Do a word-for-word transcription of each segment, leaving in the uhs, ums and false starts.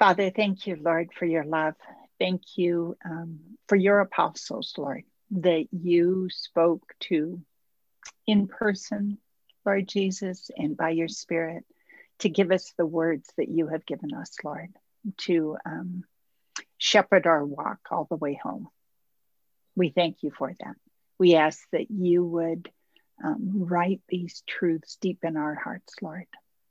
Father, thank you, Lord, for your love. Thank you um, for your apostles, Lord, that you spoke to in person, Lord Jesus, and by your Spirit to give us the words that you have given us, Lord, to um, shepherd our walk all the way home. We thank you for that. We ask that you would um, write these truths deep in our hearts, Lord.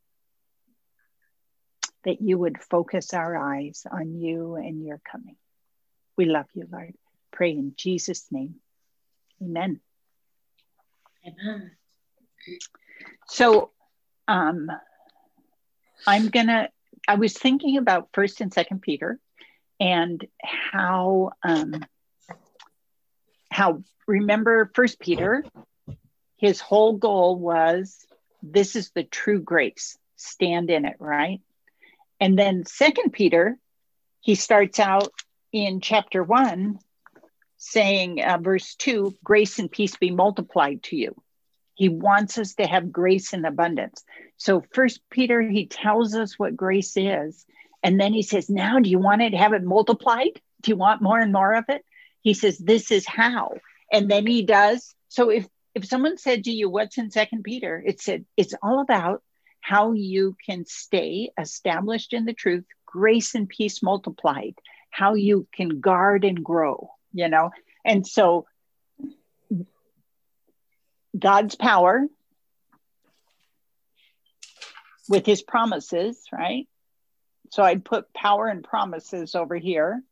That you would focus our eyes on you and your coming. We love you, Lord. Pray in Jesus' name. Amen. Amen. So um, I'm gonna, I was thinking about First and Second Peter and how, um, how remember First Peter, his whole goal was, this is the true grace, stand in it, right? And then Second Peter, he starts out in chapter one saying, uh, verse two, grace and peace be multiplied to you. He wants us to have grace in abundance. So First Peter, he tells us what grace is. And then he says, now do you want to have it multiplied? Do you want more and more of it? He says, this is how. And then he does. So if, if someone said to you, what's in Second Peter? It said, it's all about how you can stay established in the truth, grace and peace multiplied, how you can guard and grow, you know? And so God's power with his promises, right? So I'd put power and promises over here.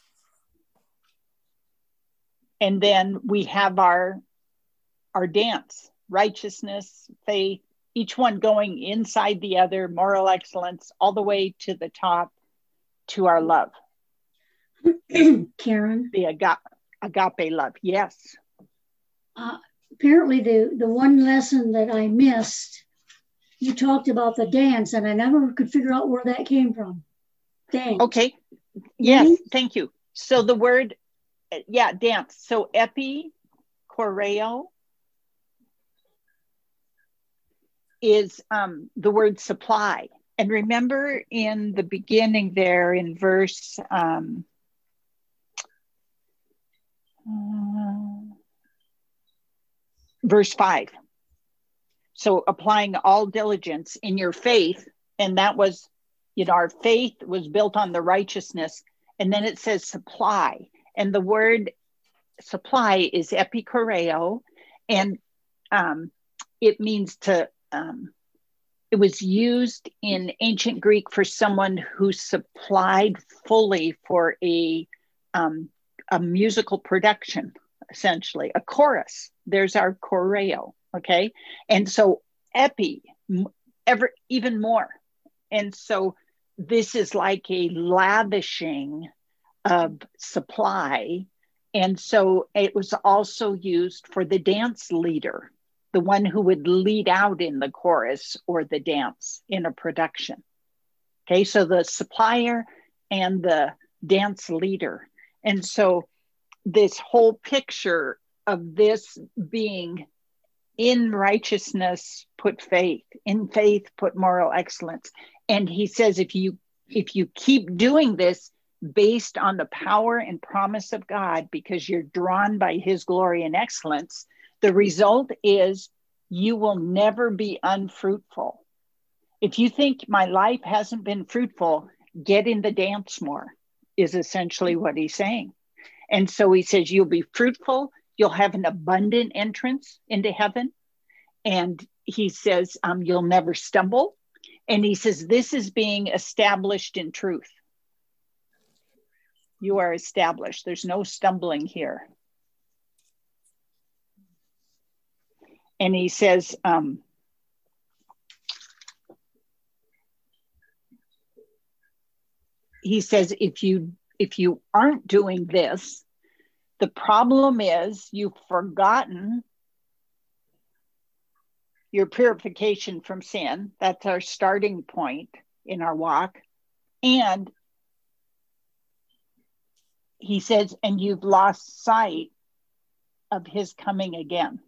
And then we have our, our dance, righteousness, faith, each one going inside the other, moral excellence, all the way to the top to our love. Karen? The agape, agape love, yes. Uh, apparently the, the one lesson that I missed, you talked about the dance and I never could figure out where that came from. Dance. Okay, yes, Dance? thank you. So the word, yeah, dance. So epi, choreo, is um, the word supply. And remember in the beginning there in verse, um, uh, verse five. So applying all diligence in your faith, and that was, you know, our faith was built on the righteousness. And then it says supply. And the word supply is epikoreo, and um, it means to, um, it was used in ancient Greek for someone who supplied fully for a, um, a musical production, essentially, a chorus. There's our choreo, okay? And so epi, ever, even more. And so this is like a lavishing of supply. And so it was also used for the dance leader, the one who would lead out in the chorus or the dance in a production. Okay, so the supplier and the dance leader. And so this whole picture of this being in righteousness, put faith, in faith, put moral excellence. And he says, if you if you keep doing this based on the power and promise of God, because you're drawn by his glory and excellence, the result is you will never be unfruitful. If you think my life hasn't been fruitful, get in the dance more, is essentially what he's saying. And so he says, you'll be fruitful, you'll have an abundant entrance into heaven. And he says, um, you'll never stumble. And he says, this is being established in truth. You are established. There's no stumbling here. And he says, um, he says, if you if you aren't doing this, the problem is you've forgotten your purification from sin. That's our starting point in our walk. And he says, and you've lost sight of his coming again.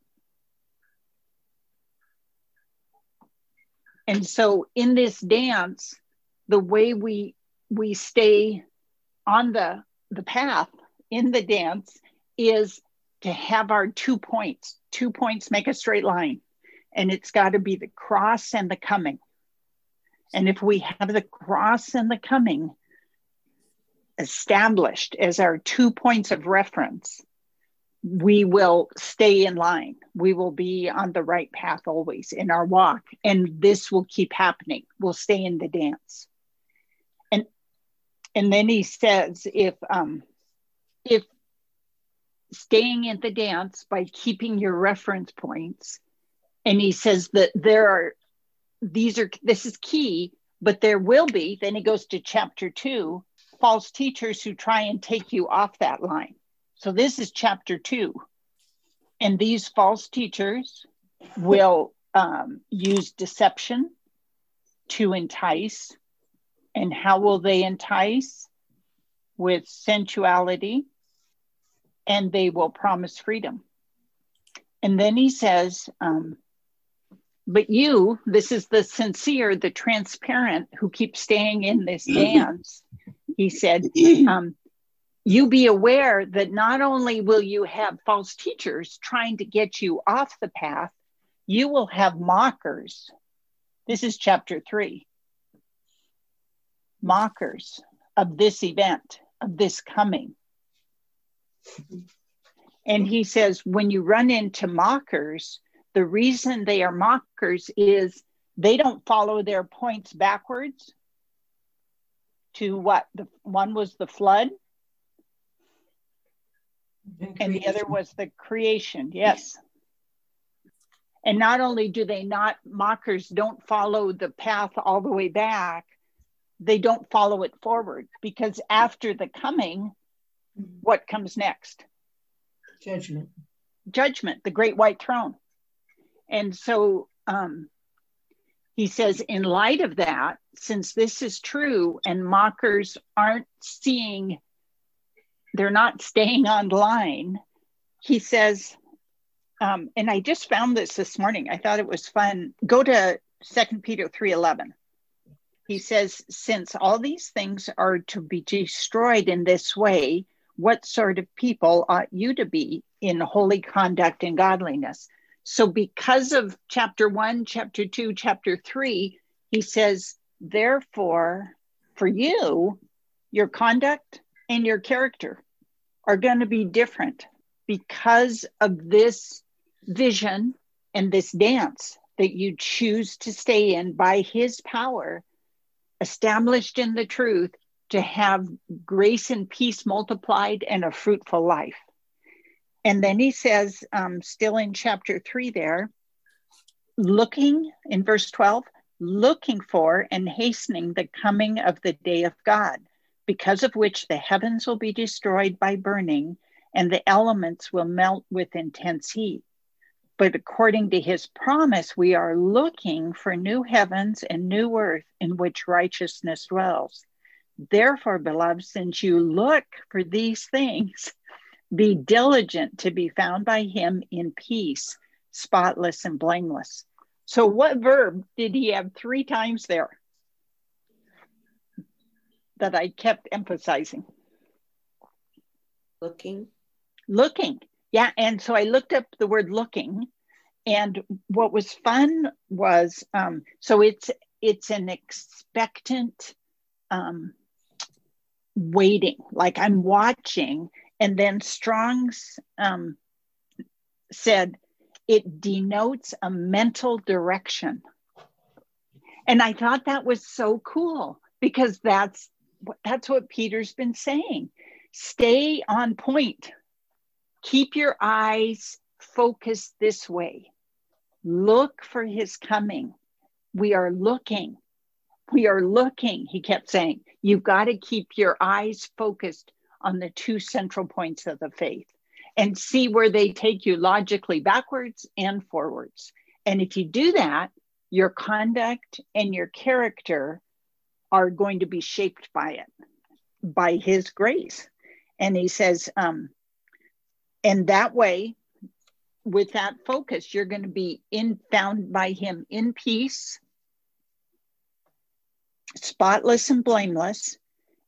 And so in this dance, the way we we stay on the, the path in the dance is to have our two points. Two points make a straight line. And it's got to be the cross and the coming. And if we have the cross and the coming established as our two points of reference, we will stay in line. We will be on the right path always in our walk. And this will keep happening. We'll stay in the dance. And and then he says, if um, if staying in the dance by keeping your reference points, and he says that there are, these are, this is key, but there will be, then he goes to chapter two, false teachers who try and take you off that line. So this is chapter two. And these false teachers will um, use deception to entice. And how will they entice? With sensuality, and they will promise freedom. And then he says, um, but you, this is the sincere, the transparent who keep staying in this dance. He said, um, you be aware that not only will you have false teachers trying to get you off the path, you will have mockers. This is chapter three. Mockers of this event, of this coming. And he says, when you run into mockers, the reason they are mockers is they don't follow their points backwards to what? The one was the flood, and the other was the creation. Yes. And not only do they not, mockers don't follow the path all the way back, they don't follow it forward, because after the coming, what comes next? Judgment. Judgment, the great white throne. And so um, he says, in light of that, since this is true and mockers aren't seeing, they're not staying on line, he says, um, and I just found this this morning, I thought it was fun. Go to Second Peter three eleven. He says, since all these things are to be destroyed in this way, what sort of people ought you to be in holy conduct and godliness? So because of chapter one, chapter two, chapter three, he says, therefore, for you, your conduct and your character are going to be different because of this vision and this dance that you choose to stay in by his power, established in the truth, to have grace and peace multiplied and a fruitful life. And then he says, um, still in chapter three there, looking, in verse twelve, looking for and hastening the coming of the day of God, because of which the heavens will be destroyed by burning, and the elements will melt with intense heat. But according to his promise, we are looking for new heavens and new earth in which righteousness dwells. Therefore, beloved, since you look for these things, be diligent to be found by him in peace, spotless and blameless. So what verb did he have three times there that I kept emphasizing? Looking. Looking. Yeah. And so I looked up the word looking. And what was fun was, um, so it's, it's an expectant um, waiting, like I'm watching. And then Strong's um, said, it denotes a mental direction. And I thought that was so cool, because that's, that's what Peter's been saying. Stay on point. Keep your eyes focused this way. Look for his coming. We are looking. We are looking, he kept saying. You've got to keep your eyes focused on the two central points of the faith and see where they take you logically backwards and forwards. And if you do that, your conduct and your character are going to be shaped by it, by his grace. And he says, um, and that way, with that focus, you're going to be in, found by him in peace, spotless and blameless.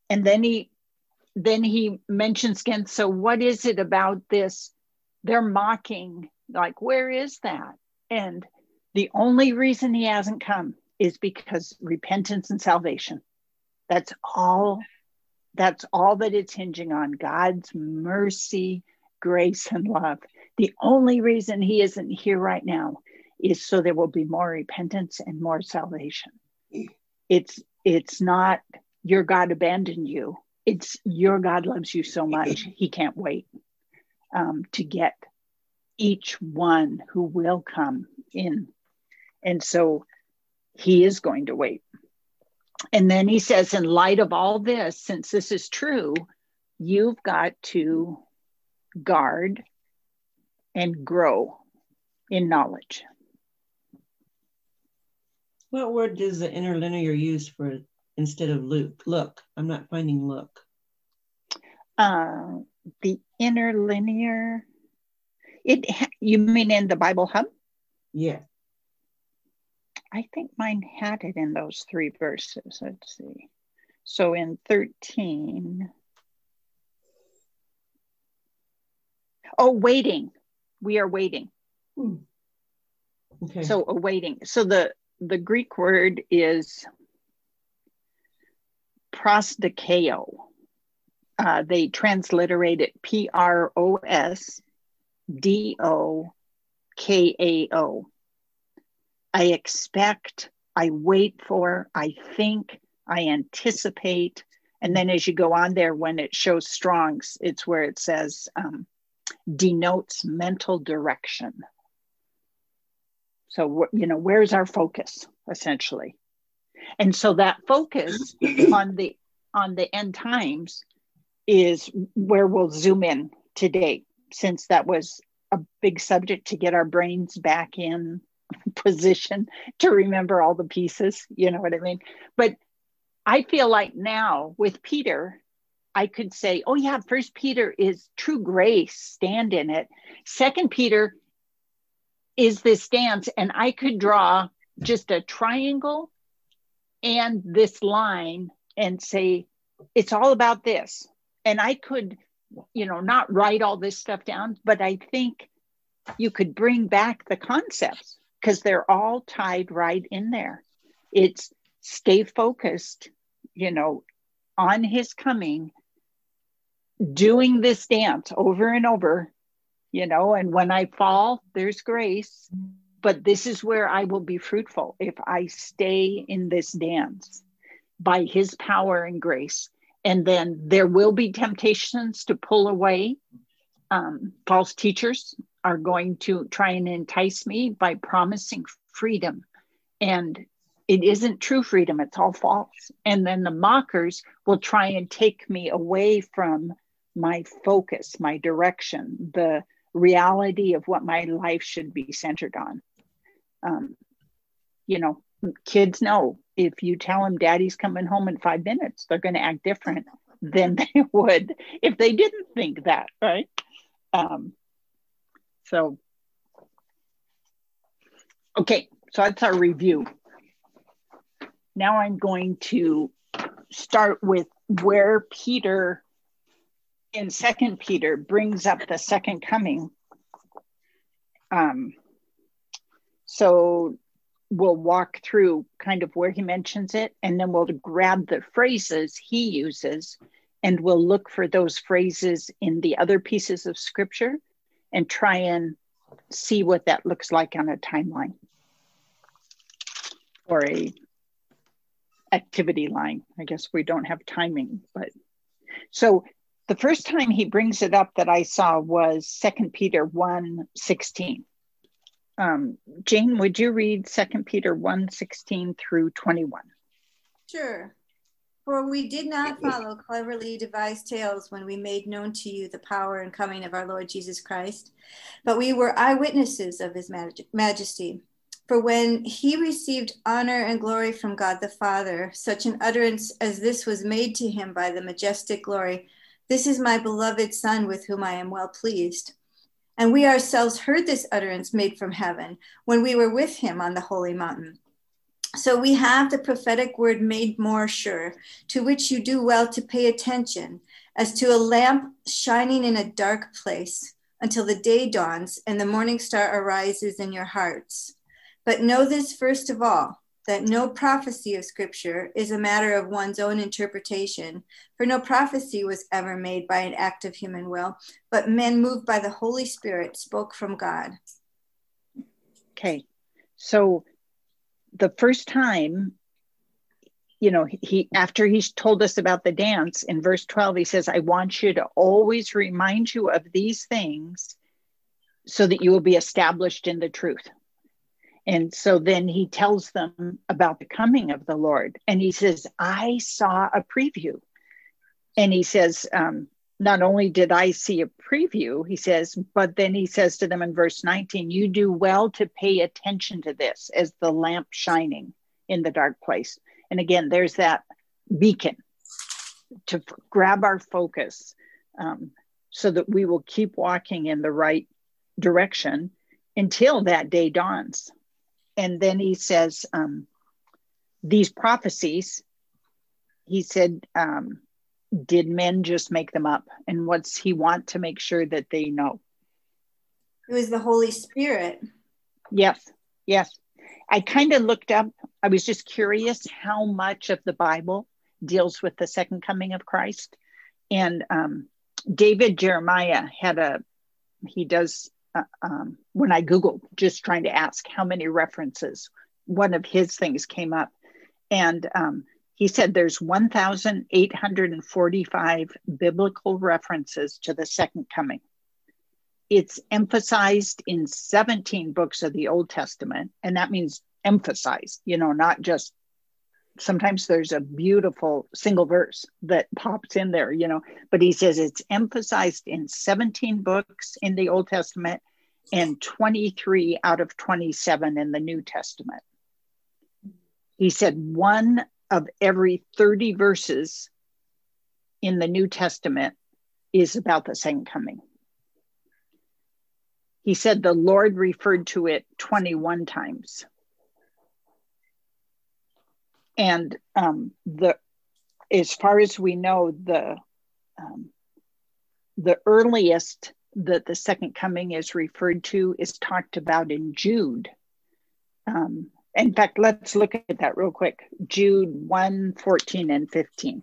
And then he then he mentions again, so what is it about this? They're mocking, like, where is that? And the only reason he hasn't come is because repentance and salvation. That's all, that's all that it's hinging on, God's mercy, grace, and love. The only reason he isn't here right now is so there will be more repentance and more salvation. It's, it's not your God abandoned you. It's your God loves you so much, he can't wait um, to get each one who will come in. And so he is going to wait. And then he says, in light of all this, since this is true, you've got to guard and grow in knowledge. What word does the interlinear use for instead of look? Look, I'm not finding look. Uh, the interlinear, it, you mean in the Bible Hub? Yeah. I think mine had it in those three verses. Let's see. So in thirteen, oh, waiting. We are waiting. Hmm. Okay. So awaiting. So the, the Greek word is prosdokeo. Uh, they transliterate it P R O S D O K A O. I expect, I wait for, I think, I anticipate. And then as you go on there, when it shows Strong's, it's where it says um, denotes mental direction. So, you know, where's our focus, essentially? And so that focus on the on the end times is where we'll zoom in today, since that was a big subject to get our brains back in position to remember all the pieces, you know what I mean? But I feel like now with Peter, I could say, oh yeah, First Peter is true grace, stand in it. Second Peter is this dance, and I could draw just a triangle and this line and say, it's all about this. And I could, you know, not write all this stuff down, but I think you could bring back the concepts because they're all tied right in there. It's stay focused, you know, on his coming, doing this dance over and over, you know, and when I fall, there's grace, but this is where I will be fruitful if I stay in this dance by his power and grace. And then there will be temptations to pull away. Um, false teachers are going to try and entice me by promising freedom. And it isn't true freedom, it's all false. And then the mockers will try and take me away from my focus, my direction, the reality of what my life should be centered on. Um, you know, kids know if you tell them daddy's coming home in five minutes, they're going to act different than they would if they didn't think that, right? Um, so, okay, so that's our review. Now I'm going to start with where Peter in Second Peter brings up the second coming. Um, so we'll walk through kind of where he mentions it, and then we'll grab the phrases he uses, and we'll look for those phrases in the other pieces of scripture and try and see what that looks like on a timeline or a activity line. I guess we don't have timing, but so the first time he brings it up that I saw was Second Peter one sixteen. Um, Jane, would you read Second Peter one sixteen through twenty-one? Sure. For we did not follow cleverly devised tales when we made known to you the power and coming of our Lord Jesus Christ, but we were eyewitnesses of his maj- majesty. For when he received honor and glory from God the Father, such an utterance as this was made to him by the majestic glory, "This is my beloved Son with whom I am well pleased." And we ourselves heard this utterance made from heaven when we were with him on the holy mountain. So we have the prophetic word made more sure, to which you do well to pay attention, as to a lamp shining in a dark place, until the day dawns and the morning star arises in your hearts. But know this first of all, that no prophecy of Scripture is a matter of one's own interpretation, for no prophecy was ever made by an act of human will, but men moved by the Holy Spirit spoke from God. Okay, so the first time, you know, he after he's told us about the dance in verse twelve, he says, I want you to always remind you of these things so that you will be established in the truth. And so then he tells them about the coming of the Lord. And he says, I saw a preview. And he says, um, not only did I see a preview, he says, but then he says to them in verse nineteen, you do well to pay attention to this as the lamp shining in the dark place. And again, there's that beacon to f- grab our focus um, so that we will keep walking in the right direction until that day dawns. And then he says, um, these prophecies, he said, um, did men just make them up? And what's he want to make sure that they know? It was the Holy Spirit. Yes, yes. I kind of looked up, I was just curious how much of the Bible deals with the second coming of Christ. And um, David Jeremiah had a, he does, uh, um, when I Googled, just trying to ask how many references, one of his things came up. And um, he said there's one thousand eight hundred forty-five biblical references to the second coming. It's emphasized in seventeen books of the Old Testament. And that means emphasized, you know, not just, sometimes there's a beautiful single verse that pops in there, you know, but he says it's emphasized in seventeen books in the Old Testament and twenty-three out of twenty-seven in the New Testament. He said one of every thirty verses in the New Testament is about the second coming. He said the Lord referred to it twenty-one times. And um, the, as far as we know, the um, the earliest that the second coming is referred to is talked about in Jude. Um, in fact, let's look at that real quick. Jude one, fourteen and fifteen.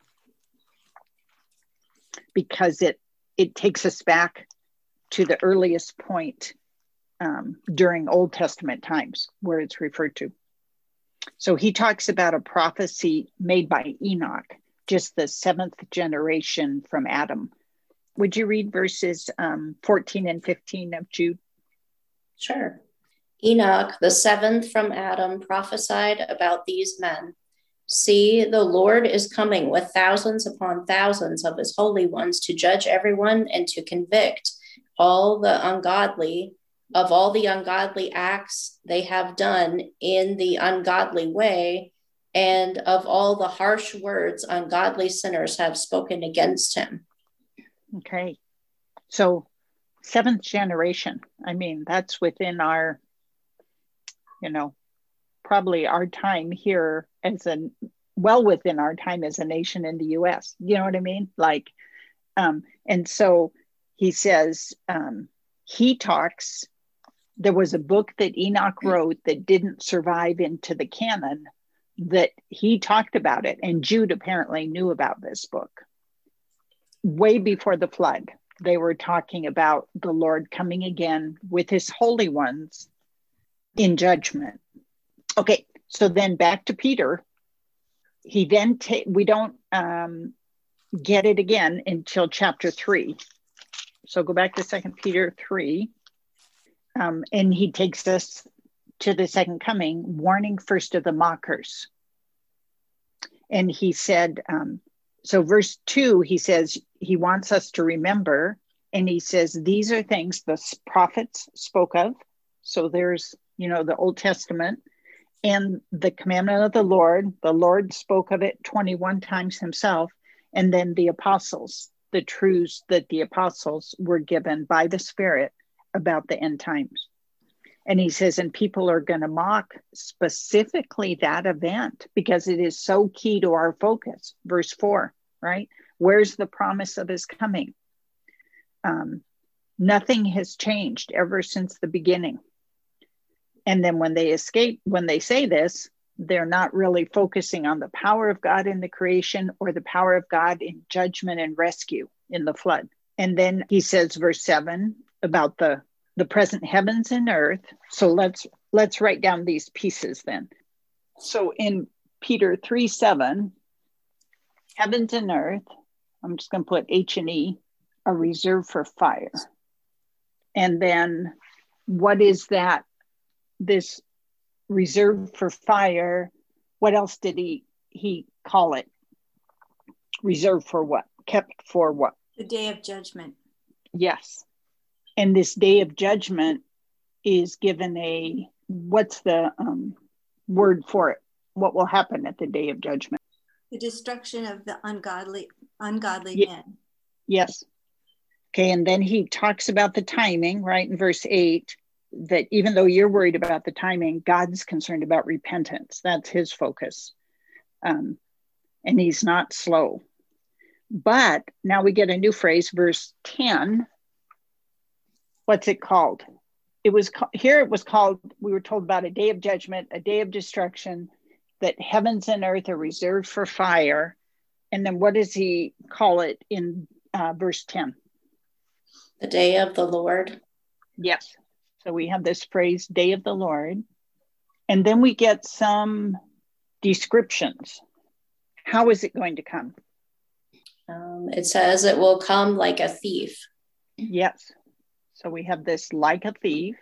Because it it takes us back to the earliest point um, during Old Testament times where it's referred to. So he talks about a prophecy made by Enoch, just the seventh generation from Adam. Would you read verses um, fourteen and fifteen of Jude? Sure. Enoch, the seventh from Adam, prophesied about these men. See, the Lord is coming with thousands upon thousands of his holy ones to judge everyone and to convict all the ungodly of all the ungodly acts they have done in the ungodly way, and of all the harsh words ungodly sinners have spoken against him. Okay. So seventh generation, I mean, that's within our, you know, probably our time here as a, well within our time as a nation in the U S. You know what I mean? Like, um, and so he says, um, he talks, there was a book that Enoch wrote that didn't survive into the canon that he talked about it. And Jude apparently knew about this book. Way before the flood, they were talking about the Lord coming again with his holy ones in judgment. Okay, so then back to Peter. He then, ta- we don't um, get it again until chapter three. So go back to Second Peter three. Um, and he takes us to the second coming, warning first of the mockers. And he said, um, so verse two, he says, he wants us to remember, and he says, these are things the prophets spoke of. So there's, you know, the Old Testament and the commandment of the Lord. The Lord spoke of it twenty-one times himself. And then the apostles, the truths that the apostles were given by the Spirit about the end times. And he says, and people are going to mock specifically that event because it is so key to our focus. Verse four, right? Where's the promise of his coming? Um, nothing has changed ever since the beginning. And then when they escape, when they say this, they're not really focusing on the power of God in the creation or the power of God in judgment and rescue in the flood. And then he says, verse seven, about the the present heavens and earth. So let's let's write down these pieces then. So in Peter three seven, heavens and earth, I'm just going to put H and E, are reserved for fire. And then what is that? This reserved for fire, what else did he he call it? Reserved for what? Kept for what? The day of judgment. Yes. And this day of judgment is given a, what's the um, word for it? What will happen at the day of judgment? The destruction of the ungodly, ungodly Ye- men. Yes. Okay, and then he talks about the timing, right, in verse eight, that even though you're worried about the timing, God's concerned about repentance. That's his focus. Um, and he's not slow. But now we get a new phrase, verse ten. What's it called? It was here. It was called, we were told about a day of judgment, a day of destruction, that heavens and earth are reserved for fire. And then what does he call it in uh, verse ten? The day of the Lord. Yes. So we have this phrase, day of the Lord. And then we get some descriptions. How is it going to come? Um, it says it will come like a thief. Yes. So we have this like a thief.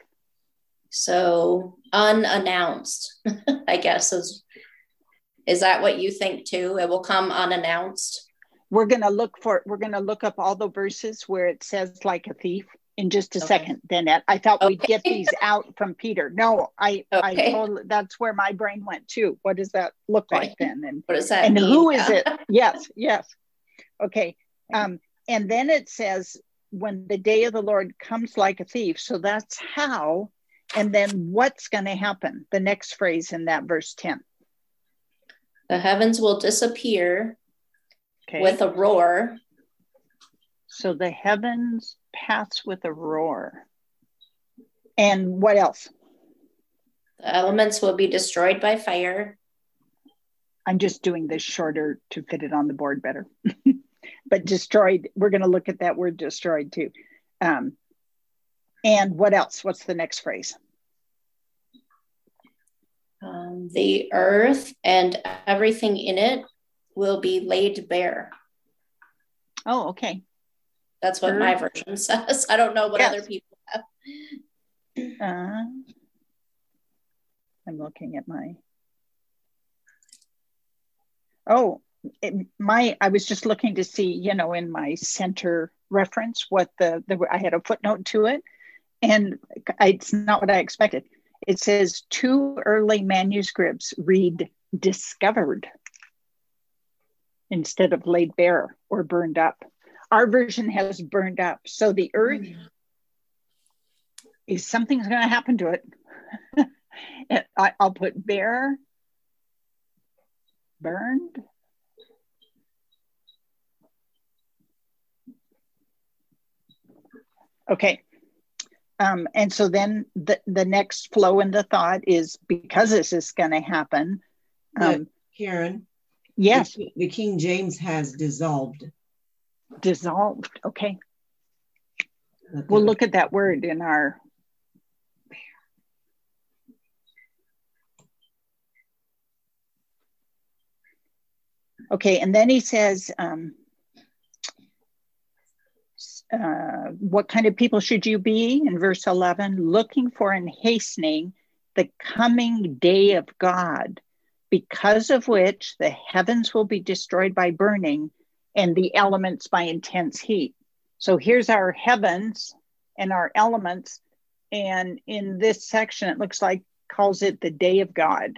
So unannounced, I guess is, is that what you think too? It will come unannounced. We're going to look for, we're going to look up all the verses where it says like a thief in just a Okay. second, Danette. I thought Okay. we'd get these out from Peter. No, I, Okay. I totally, that's where my brain went too. What does that look Right. like then? And, What does that and mean? who is it? Yes, yes. Okay. Um, and then it says, when the day of the Lord comes like a thief. So that's how. And then what's going to happen? The next phrase in that verse ten. The heavens will disappear Okay. with a roar. So the heavens pass with a roar. And what else? The elements will be destroyed by fire. I'm just doing this shorter to fit it on the board better. But destroyed, we're going to look at that word destroyed too. Um, and what else? What's the next phrase? Um, the earth and everything in it will be laid bare. Oh, okay. That's what Earth. my version says. I don't know what Yes. other people have. Uh, I'm looking at my. Oh, it, my, I was just looking to see, you know, in my center reference, what the, the I had a footnote to it, and I, it's not what I expected. It says two early manuscripts read discovered instead of laid bare or burned up. Our version has burned up. So the earth mm. is something's going to happen to it. I, I'll put bare, burned. Okay. Um, and so then the, the next flow in the thought is, because this is going to happen. Um, Karen. Yes. The, the King James has dissolved. Dissolved. Okay. Okay. We'll look at that word in our. Okay. And then he says, um, Uh, what kind of people should you be? In verse eleven, looking for and hastening the coming day of God, because of which the heavens will be destroyed by burning and the elements by intense heat. So here's our heavens and our elements. And in this section, it looks like calls it the day of God.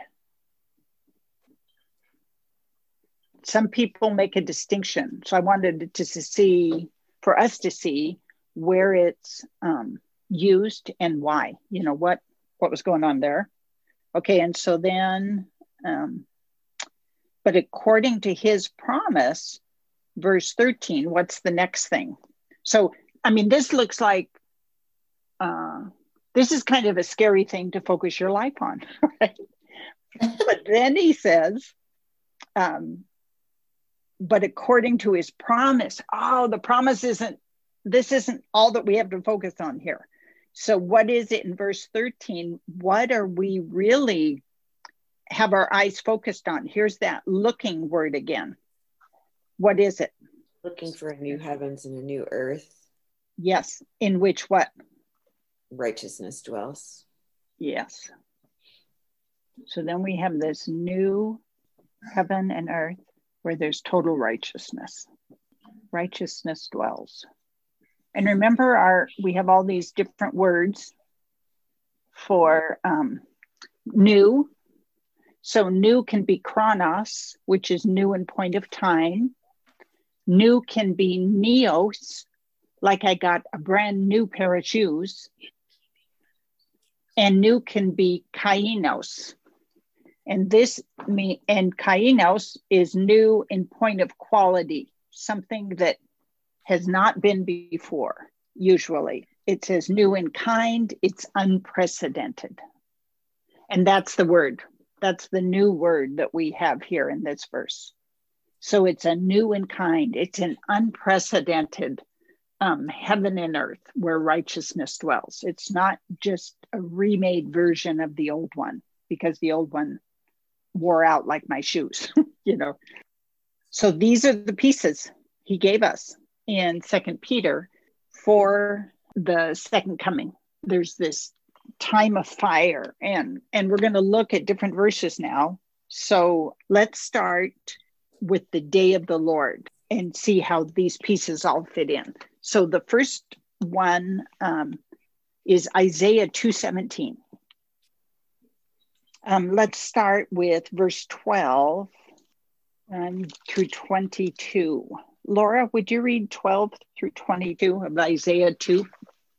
Some people make a distinction. So I wanted to see for us to see where it's um, used and why, you know, what, what was going on there. Okay, and so then, um, but according to his promise, verse thirteen, what's the next thing? So, I mean, this looks like, uh, this is kind of a scary thing to focus your life on, right? But then he says, um, but according to his promise, oh, the promise isn't, this isn't all that we have to focus on here. So what is it in verse thirteen? What are we really have our eyes focused on? Here's that looking word again. What is it? Looking for a new heavens and a new earth. Yes. In which what? Righteousness dwells. Yes. So then we have this new heaven and earth where there's total righteousness. Righteousness dwells. And remember, our we have all these different words for um, new. So new can be chronos, which is new in point of time. New can be neos, like I got a brand new pair of shoes. And new can be kainos. And this me and kainos is new in point of quality, something that has not been before, usually. It says new in kind, it's unprecedented. And that's the word. That's the new word that we have here in this verse. So it's a new in kind. It's an unprecedented um, heaven and earth where righteousness dwells. It's not just a remade version of the old one, because the old one wore out like my shoes, you know. So these are the pieces he gave us in Second Peter for the second coming. There's this time of fire, and and we're going to look at different verses now. So let's start with the day of the Lord and see how these pieces all fit in. So the first one um, is Isaiah two seventeen. Um, let's start with verse twelve and through twenty-two. Laura, would you read twelve through twenty-two of Isaiah two?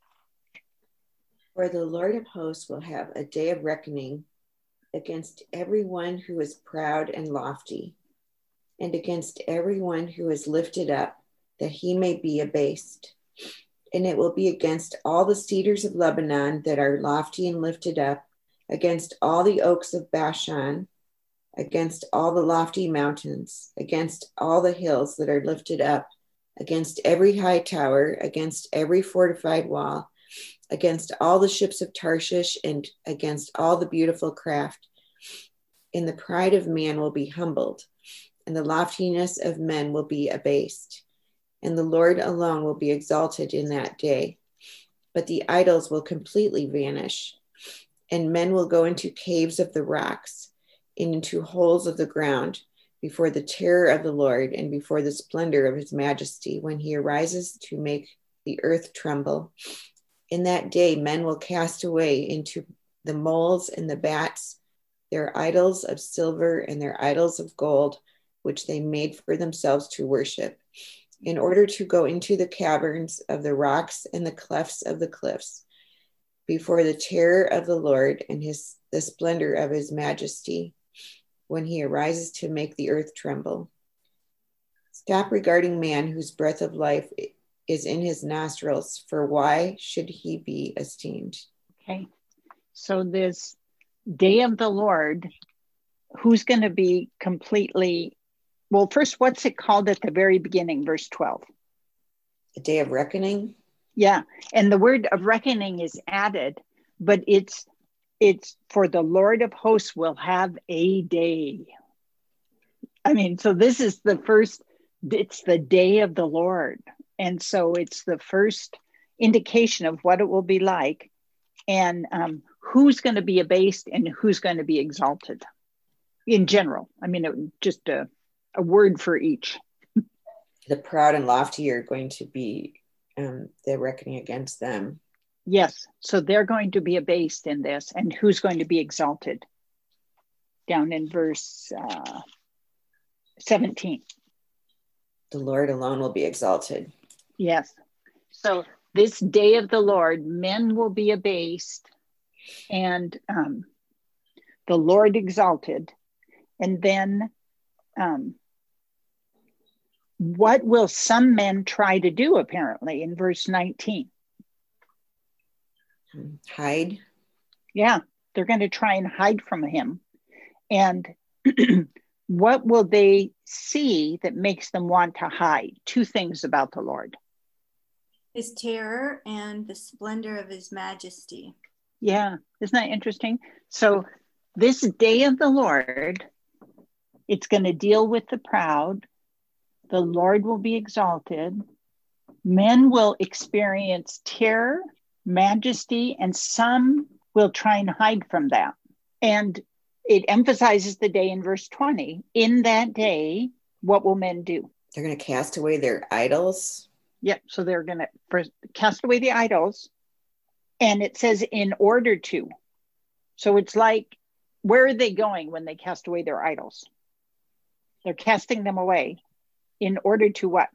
For the Lord of hosts will have a day of reckoning against everyone who is proud and lofty, and against everyone who is lifted up, that he may be abased. And it will be against all the cedars of Lebanon that are lofty and lifted up, against all the oaks of Bashan, against all the lofty mountains, against all the hills that are lifted up, against every high tower, against every fortified wall, against all the ships of Tarshish, and against all the beautiful craft. And the pride of man will be humbled, and the loftiness of men will be abased. And the Lord alone will be exalted in that day. But the idols will completely vanish, and men will go into caves of the rocks, and into holes of the ground, before the terror of the Lord and before the splendor of his majesty, when he arises to make the earth tremble. In that day, men will cast away into the moles and the bats their idols of silver and their idols of gold, which they made for themselves to worship, in order to go into the caverns of the rocks and the clefts of the cliffs, before the terror of the Lord and his the splendor of his majesty, when he arises to make the earth tremble. Stop regarding man whose breath of life is in his nostrils, for why should he be esteemed? Okay, so this day of the Lord, who's going to be completely, well, first, what's it called at the very beginning, verse twelve? A day of reckoning? Yeah, and the word of reckoning is added, but it's it's for the Lord of hosts will have a day. I mean, so this is the first, it's the day of the Lord. And so it's the first indication of what it will be like, and um, who's going to be abased and who's going to be exalted in general. I mean, it, just a, a word for each. The proud and lofty are going to be, um, they're reckoning against them. Yes, so they're going to be abased in this, and who's going to be exalted? Down in verse uh, seventeen. The Lord alone will be exalted. Yes. So this day of the Lord, men will be abased, and um, the Lord exalted. And then um, what will some men try to do, apparently, in verse nineteen? Hide. Yeah, they're going to try and hide from him. And what will they see that makes them want to hide? Two things about the Lord. His terror and the splendor of his majesty. Yeah, isn't that interesting? So this day of the Lord, it's going to deal with the proud. The Lord will be exalted. Men will experience terror, majesty, and some will try and hide from that. And it emphasizes the day in verse twenty. In that day, what will men do? They're going to cast away their idols. Yep. So they're going to cast away the idols. And it says in order to. So it's like, where are they going when they cast away their idols? They're casting them away in order to what?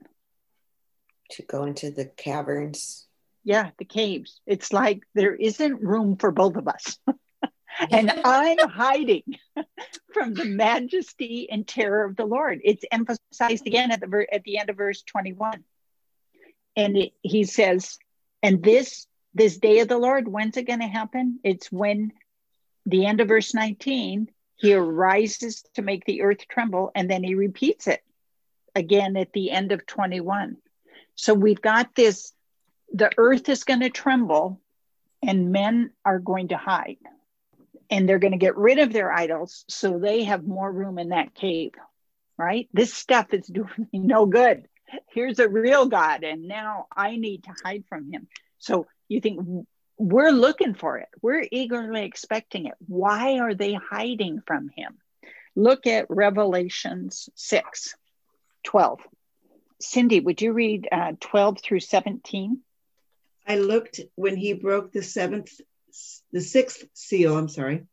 To go into the caverns. Yeah, the caves. It's like there isn't room for both of us. And I'm hiding from the majesty and terror of the Lord. It's emphasized again at the ver- at the end of verse twenty-one. And it, he says, and this this day of the Lord, when's it going to happen? It's when the end of verse nineteen, he arises to make the earth tremble, and then he repeats it again at the end of twenty-one. So we've got this, the earth is going to tremble and men are going to hide. And they're going to get rid of their idols so they have more room in that cave, right? This stuff is doing me no good. Here's a real God, and now I need to hide from him. So you think we're looking for it. We're eagerly expecting it. Why are they hiding from him? Look at Revelations six, twelve. Cindy, would you read uh, twelve through seventeen? I looked when he broke the seventh, the sixth seal, I'm sorry.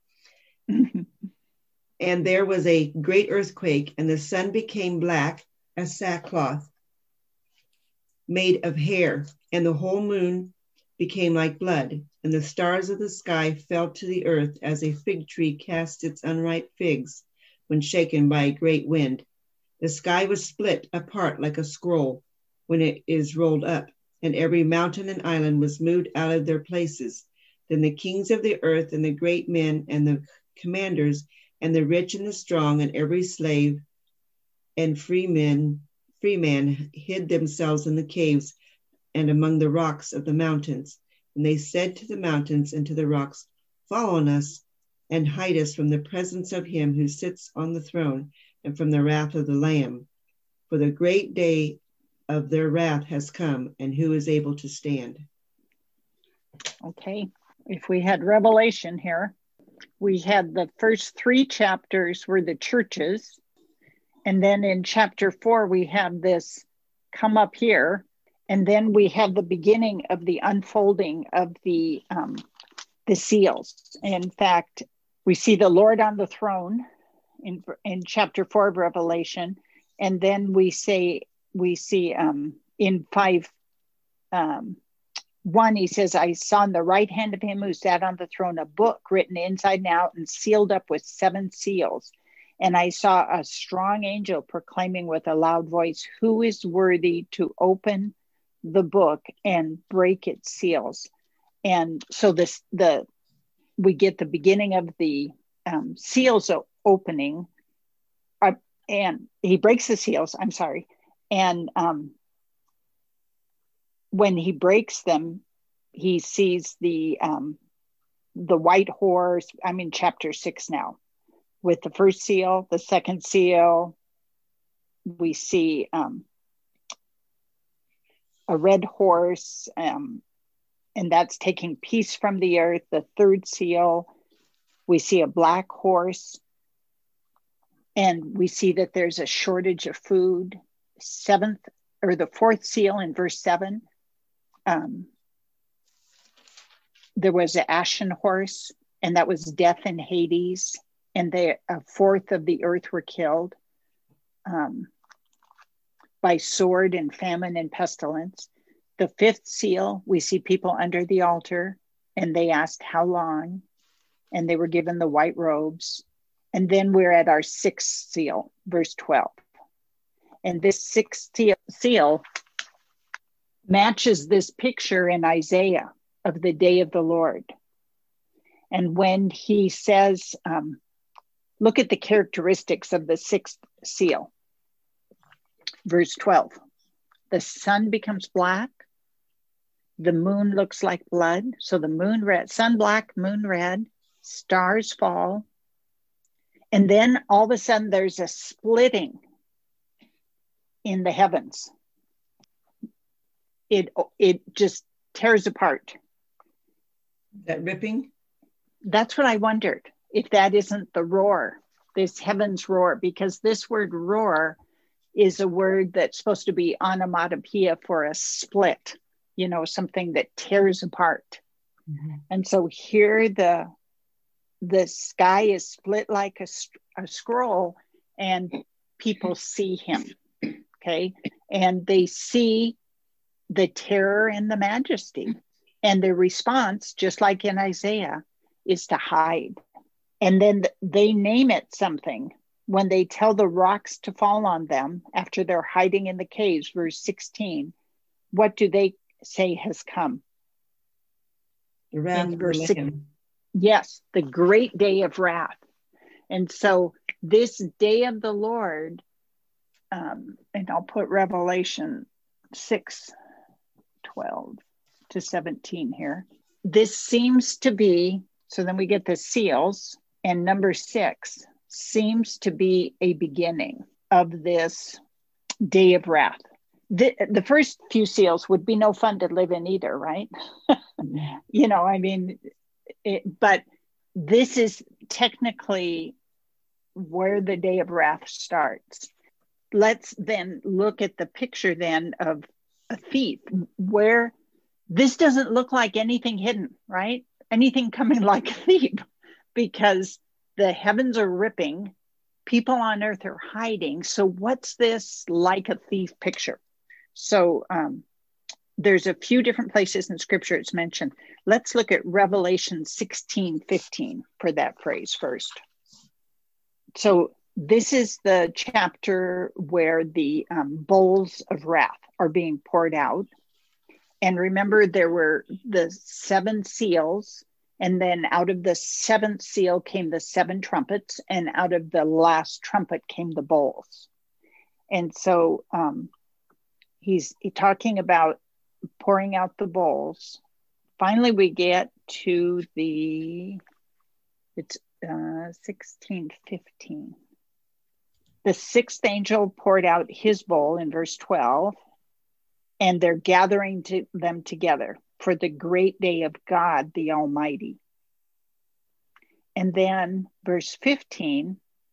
And there was a great earthquake, and the sun became black as sackcloth made of hair, and the whole moon became like blood, and the stars of the sky fell to the earth as a fig tree casts its unripe figs when shaken by a great wind. The sky was split apart like a scroll when it is rolled up, and every mountain and island was moved out of their places. Then the kings of the earth and the great men and the commanders and the rich and the strong and every slave and free men, free man hid themselves in the caves and among the rocks of the mountains. And they said to the mountains and to the rocks, fall on us and hide us from the presence of him who sits on the throne and from the wrath of the Lamb. For the great day of their wrath has come, and who is able to stand? Okay, if we had Revelation here, we had the first three chapters were the churches. And then in chapter four, we have this come up here. And then we have the beginning of the unfolding of the, um, the seals. In fact, we see the Lord on the throne in, in chapter four of Revelation. And then we say, we see um, in five, um, one, he says, I saw in the right hand of him who sat on the throne a book written inside and out and sealed up with seven seals. And I saw a strong angel proclaiming with a loud voice, who is worthy to open the book and break its seals? And so this, the, we get the beginning of the um, seals opening, uh, and he breaks the seals, I'm sorry. And um, when he breaks them, he sees the um, the white horse. I'm in chapter six now. With the first seal, the second seal, we see um, a red horse, um, and that's taking peace from the earth. The third seal, we see a black horse, and we see that there's a shortage of food. Seventh, or the fourth seal in verse seven, um, there was an ashen horse, and that was death and Hades, and the, a fourth of the earth were killed um, by sword and famine and pestilence. The fifth seal, we see people under the altar, and they asked how long, and they were given the white robes. And then we're at our sixth seal, verse twelve. And this sixth seal matches this picture in Isaiah of the day of the Lord. And when he says, um, look at the characteristics of the sixth seal. Verse twelve, the sun becomes black. The moon looks like blood. So the moon red, sun black, moon red, stars fall. And then all of a sudden there's a splitting in the heavens. It, it just tears apart. That ripping? That's what I wondered, if that isn't the roar, this heaven's roar, because this word roar is a word that's supposed to be onomatopoeia for a split, you know, something that tears apart. Mm-hmm. And so here the, the sky is split like a, a scroll, and people see him, okay? And they see the terror and the majesty. And their response, just like in Isaiah, is to hide. And then they name it something. When they tell the rocks to fall on them after they're hiding in the caves, verse sixteen, what do they say has come? The wrath in of verse the six, Lamb. yes, the great day of wrath. And so this day of the Lord, um, and I'll put Revelation six, twelve to seventeen here. This seems to be, so then we get the seals, and number six seems to be a beginning of this day of wrath. The, the first few seals would be no fun to live in either, right? You know, I mean, it, but this is technically where the day of wrath starts. Let's then look at the picture then of a thief, where this doesn't look like anything hidden, right? Anything coming like a thief, because the heavens are ripping, people on earth are hiding. So what's this like a thief picture? So um, there's a few different places in scripture it's mentioned. Let's look at Revelation sixteen fifteen for that phrase first. So this is the chapter where the um, bowls of wrath are being poured out. And remember, there were the seven seals, and then out of the seventh seal came the seven trumpets, and out of the last trumpet came the bowls. And so um, he's talking about pouring out the bowls. Finally, we get to the, it's uh, sixteen fifteen. The sixth angel poured out his bowl in verse twelve, and they're gathering to them together for the great day of God, the Almighty. And then verse fifteen,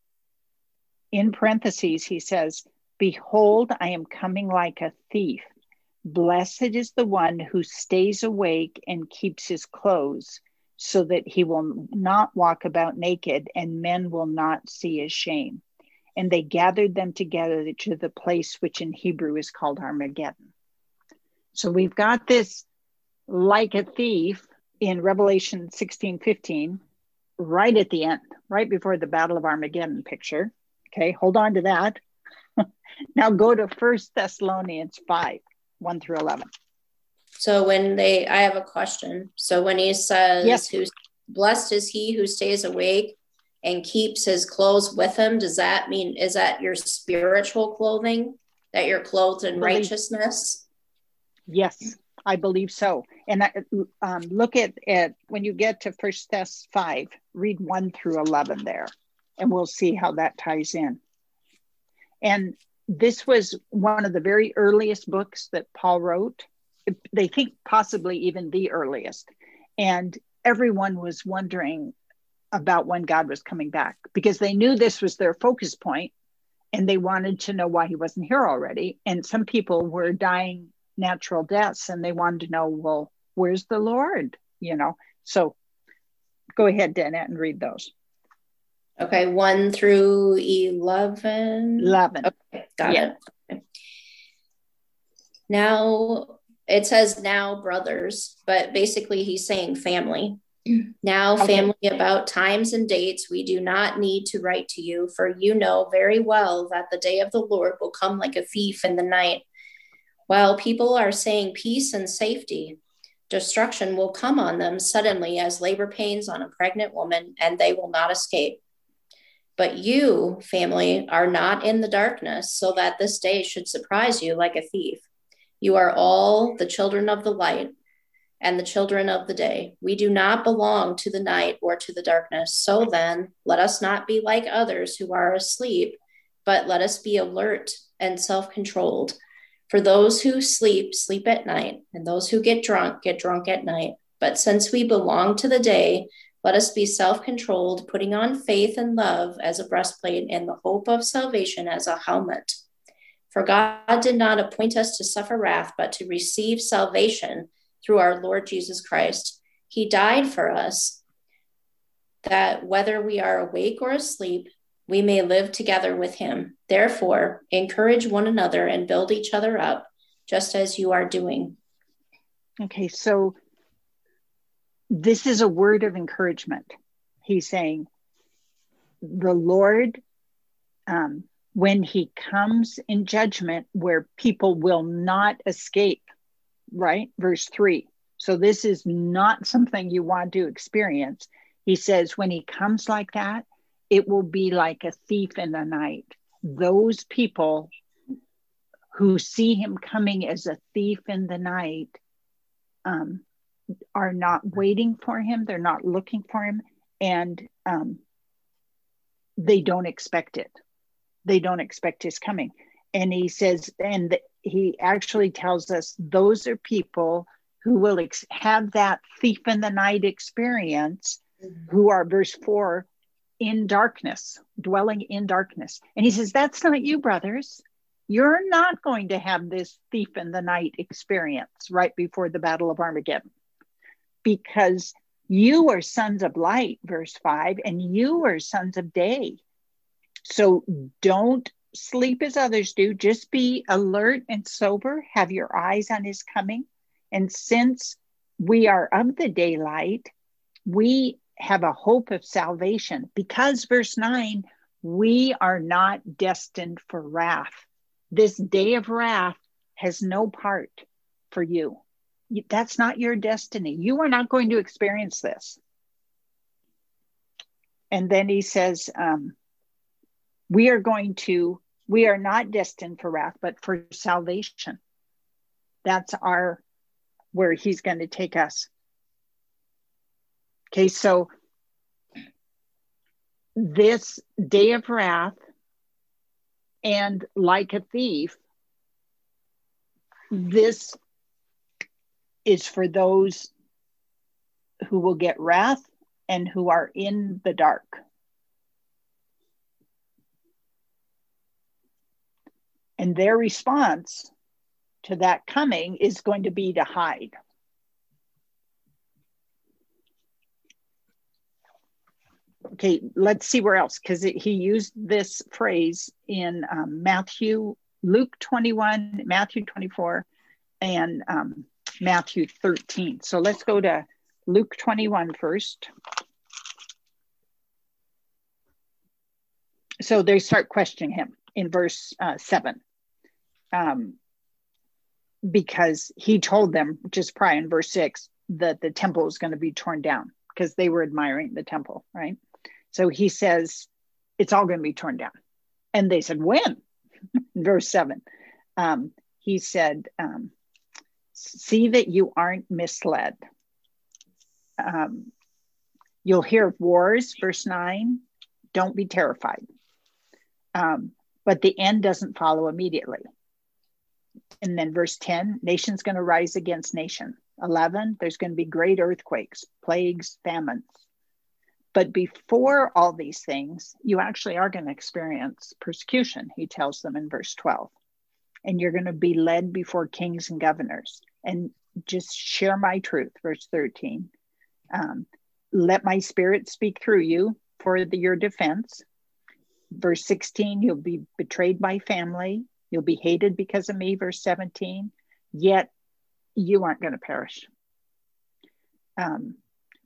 in parentheses, he says, behold, I am coming like a thief. Blessed is the one who stays awake and keeps his clothes, so that he will not walk about naked, and men will not see his shame. And they gathered them together to the place which in Hebrew is called Armageddon. So we've got this like a thief in Revelation sixteen fifteen, right at the end, right before the Battle of Armageddon picture. Okay, hold on to that. Now go to First Thessalonians five, one through eleven. So when they, I have a question. So when he says, yes. who's blessed is he who stays awake and keeps his clothes with him, does that mean, is that your spiritual clothing, that you're clothed in believe, righteousness? Yes, I believe so. And I, um, look at, at when you get to First Thess five, read one through eleven there, and we'll see how that ties in. And this was one of the very earliest books that Paul wrote. They think possibly even the earliest. And everyone was wondering about when God was coming back, because they knew this was their focus point, and they wanted to know why he wasn't here already. And some people were dying natural deaths, and they wanted to know, well, where's the Lord? You know, so go ahead, Danette, and read those. Okay, one through eleven. Eleven. Okay, got yeah. it. Okay. Now, it says now brothers, but basically he's saying family. Now, Okay. family, about times and dates, we do not need to write to you, for you know very well that the day of the Lord will come like a thief in the night. While people are saying peace and safety, destruction will come on them suddenly as labor pains on a pregnant woman, and they will not escape. But you, family, are not in the darkness, so that this day should surprise you like a thief. You are all the children of the light and the children of the day. We do not belong to the night or to the darkness. So then, let us not be like others who are asleep, but let us be alert and self-controlled. For those who sleep, sleep at night, and those who get drunk, get drunk at night. But since we belong to the day, let us be self-controlled, putting on faith and love as a breastplate and the hope of salvation as a helmet. For God did not appoint us to suffer wrath, but to receive salvation through our Lord Jesus Christ. He died for us, that whether we are awake or asleep, we may live together with him. Therefore, encourage one another and build each other up, just as you are doing. Okay, so this is a word of encouragement. He's saying, the Lord, um, when he comes in judgment where people will not escape, right? Verse three. So this is not something you want to experience. He says, when he comes like that, it will be like a thief in the night. Those people who see him coming as a thief in the night um, are not waiting for him. They're not looking for him. And um, they don't expect it. They don't expect his coming. And he says, and he actually tells us those are people who will ex- have that thief in the night experience, mm-hmm. who are, verse four, in darkness, dwelling in darkness. And he says, that's not you, brothers. You're not going to have this thief in the night experience right before the Battle of Armageddon, because you are sons of light, verse five, and you are sons of day. So don't sleep as others do. Just be alert and sober. Have your eyes on his coming. And since we are of the daylight, we have a hope of salvation, because verse nine, we are not destined for wrath. This day of wrath has no part for you. That's not your destiny. You are not going to experience this. And then he says, um, we are going to, we are not destined for wrath, but for salvation. That's our, where he's going to take us. Okay, so this day of wrath and like a thief, this is for those who will get wrath and who are in the dark. And their response to that coming is going to be to hide. Okay, let's see where else, because he used this phrase in um, Matthew, Luke twenty-one, Matthew twenty-four, and um, Matthew thirteen. So let's go to Luke twenty-one first. So they start questioning him in verse uh, seven. Um, because he told them just prior in verse six that the temple was going to be torn down because they were admiring the temple, right? So he says, it's all going to be torn down. And they said, when? Verse seven. Um, he said, um, see that you aren't misled. Um, you'll hear of wars, verse nine. Don't be terrified. Um, but the end doesn't follow immediately. And then verse ten, nation's going to rise against nation. eleven, there's going to be great earthquakes, plagues, famines. But before all these things, you actually are going to experience persecution, he tells them in verse twelve. And you're going to be led before kings and governors. And just share my truth, verse thirteen. Um, let my spirit speak through you for the, your defense. Verse sixteen, you'll be betrayed by family. You'll be hated because of me, verse seventeen. Yet you aren't going to perish. Um,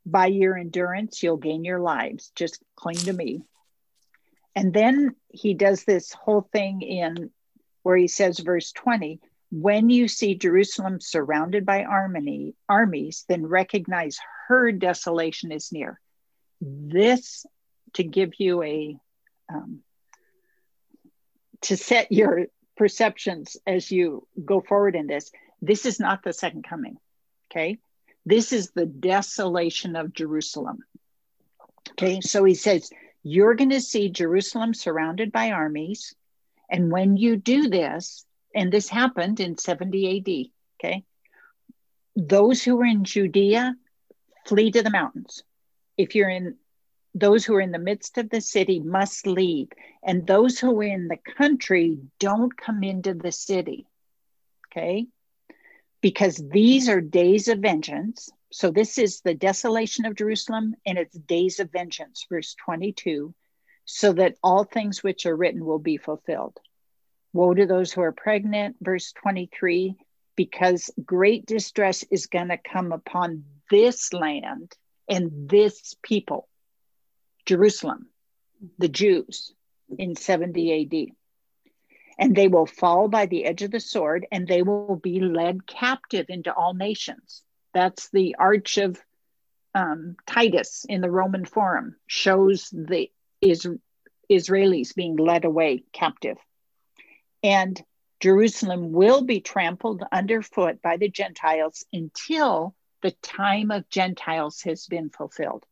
By your endurance, you'll gain your lives. Just cling to me. And then he does this whole thing in where he says, verse twenty, when you see Jerusalem surrounded by army, armies, then recognize her desolation is near. This, to give you a, um, to set your perceptions as you go forward in this, this is not the second coming, okay? This is the desolation of Jerusalem. Okay, so he says, you're going to see Jerusalem surrounded by armies. And when you do this, and this happened in seventy A D, okay, those who are in Judea flee to the mountains. If you're in, those who are in the midst of the city must leave. And those who are in the country don't come into the city, okay? Because these are days of vengeance. So this is the desolation of Jerusalem, and it's days of vengeance, verse twenty-two, so that all things which are written will be fulfilled. Woe to those who are pregnant, verse twenty-three, because great distress is going to come upon this land and this people, Jerusalem, the Jews, in seventy A D. And they will fall by the edge of the sword, and they will be led captive into all nations. That's the Arch of um, Titus in the Roman Forum, shows the is, Israelis being led away captive. And Jerusalem will be trampled underfoot by the Gentiles until the time of Gentiles has been fulfilled.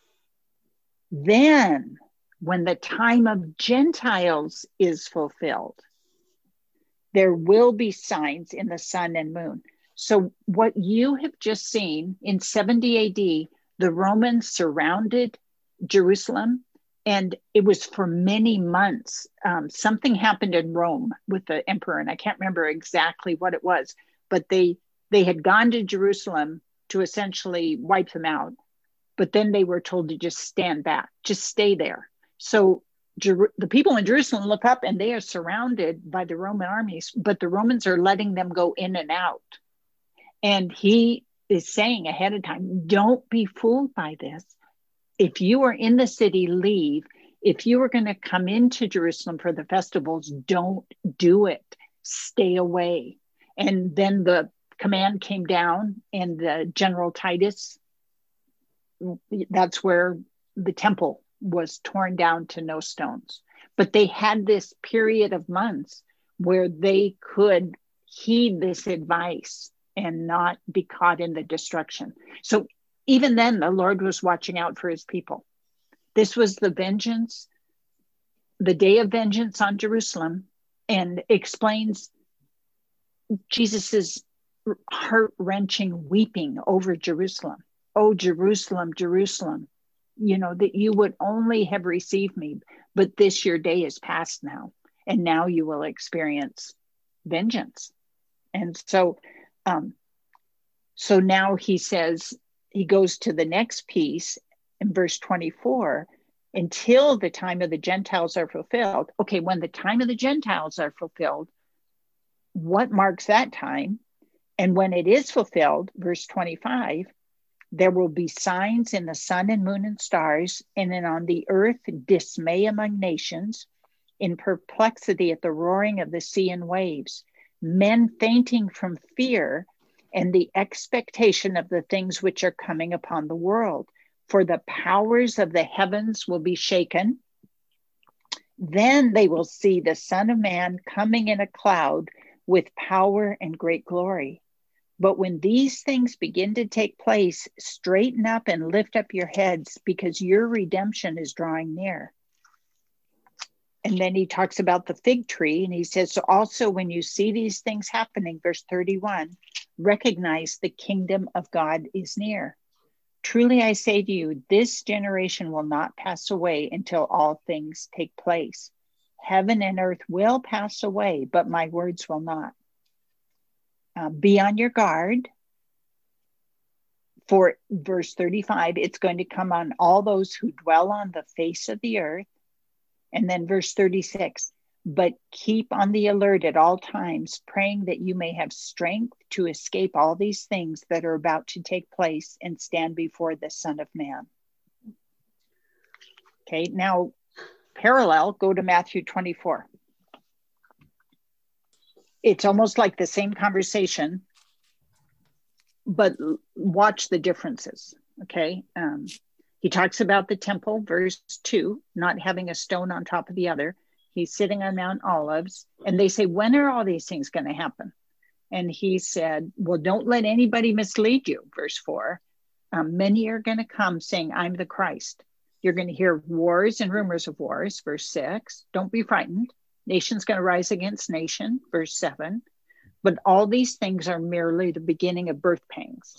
Then, when the time of Gentiles is fulfilled, there will be signs in the sun and moon. So what you have just seen in seventy A D, the Romans surrounded Jerusalem, and it was for many months. Um, something happened in Rome with the emperor, and I can't remember exactly what it was, but they they had gone to Jerusalem to essentially wipe them out. But then they were told to just stand back, just stay there. So Jer- the people in Jerusalem look up and they are surrounded by the Roman armies, but the Romans are letting them go in and out. And he is saying ahead of time, don't be fooled by this. If you are in the city, leave. If you are going to come into Jerusalem for the festivals, don't do it. Stay away. And then the command came down, and the General Titus, that's where the temple was torn down to no stones. But they had this period of months where they could heed this advice and not be caught in the destruction. So even then, the Lord was watching out for his people. This was the vengeance, the day of vengeance on Jerusalem, and explains Jesus's heart-wrenching weeping over Jerusalem. Oh, Jerusalem, Jerusalem, you know, that you would only have received me, but this your day is past now, and now you will experience vengeance. And so, um, so now he says, he goes to the next piece in verse twenty-four, until the time of the Gentiles are fulfilled. Okay, when the time of the Gentiles are fulfilled, what marks that time? And when it is fulfilled, verse twenty-five, there will be signs in the sun and moon and stars, and then on the earth dismay among nations, in perplexity at the roaring of the sea and waves, men fainting from fear and the expectation of the things which are coming upon the world. For the powers of the heavens will be shaken. Then they will see the Son of Man coming in a cloud with power and great glory. But when these things begin to take place, straighten up and lift up your heads, because your redemption is drawing near. And then he talks about the fig tree, and he says, so also when you see these things happening, verse thirty-one, recognize the kingdom of God is near. Truly I say to you, this generation will not pass away until all things take place. Heaven and earth will pass away, but my words will not. Uh, be on your guard. For verse thirty-five, it's going to come on all those who dwell on the face of the earth. And then verse thirty-six, But keep on the alert at all times, praying that you may have strength to escape all these things that are about to take place and stand before the Son of Man. Okay, now parallel, go to Matthew twenty-four. It's almost like the same conversation, but watch the differences, okay? Um, he talks about the temple, verse two, not having a stone on top of the other. He's sitting on Mount Olives, and they say, when are all these things going to happen? And he said, well, don't let anybody mislead you, verse four. Um, many are going to come saying, I'm the Christ. You're going to hear wars and rumors of wars, verse six. Don't be frightened. Nation's going to rise against nation, verse seven. But all these things are merely the beginning of birth pangs.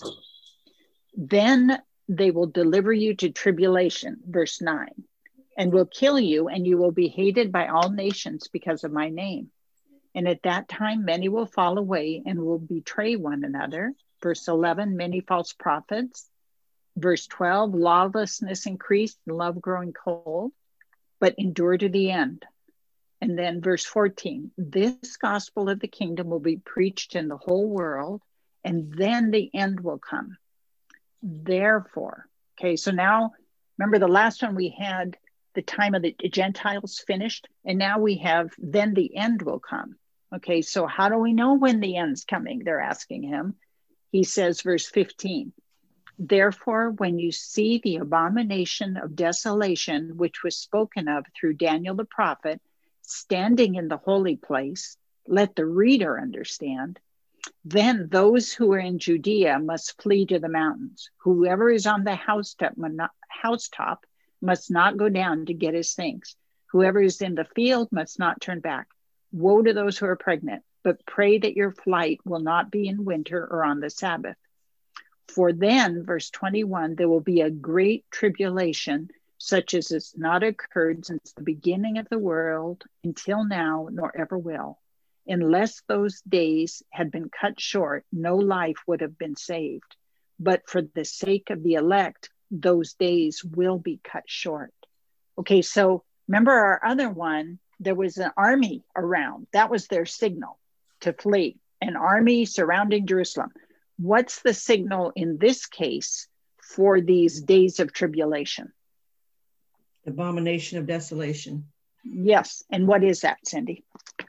Then they will deliver you to tribulation, verse nine, and will kill you, and you will be hated by all nations because of my name. And at that time, many will fall away and will betray one another. Verse eleven, many false prophets. Verse twelve, lawlessness increased and love growing cold, but endure to the end. And then verse fourteen, this gospel of the kingdom will be preached in the whole world, and then the end will come. Therefore, okay, so now, remember the last one we had the time of the Gentiles finished, and now we have then the end will come. Okay, so how do we know when the end's coming? They're asking him. He says, verse fifteen, therefore, when you see the abomination of desolation, which was spoken of through Daniel the prophet, standing in the holy place, let the reader understand. Then those who are in Judea must flee to the mountains. Whoever is on the housetop, housetop must not go down to get his things. Whoever is in the field must not turn back. Woe to those who are pregnant, but pray that your flight will not be in winter or on the Sabbath. For then, verse twenty-one, there will be a great tribulation, such as has not occurred since the beginning of the world until now, nor ever will. Unless those days had been cut short, no life would have been saved. But for the sake of the elect, those days will be cut short. Okay, so remember our other one, there was an army around. That was their signal to flee, an army surrounding Jerusalem. What's the signal in this case for these days of tribulation? Abomination of desolation. Yes. And what is that, Cindy?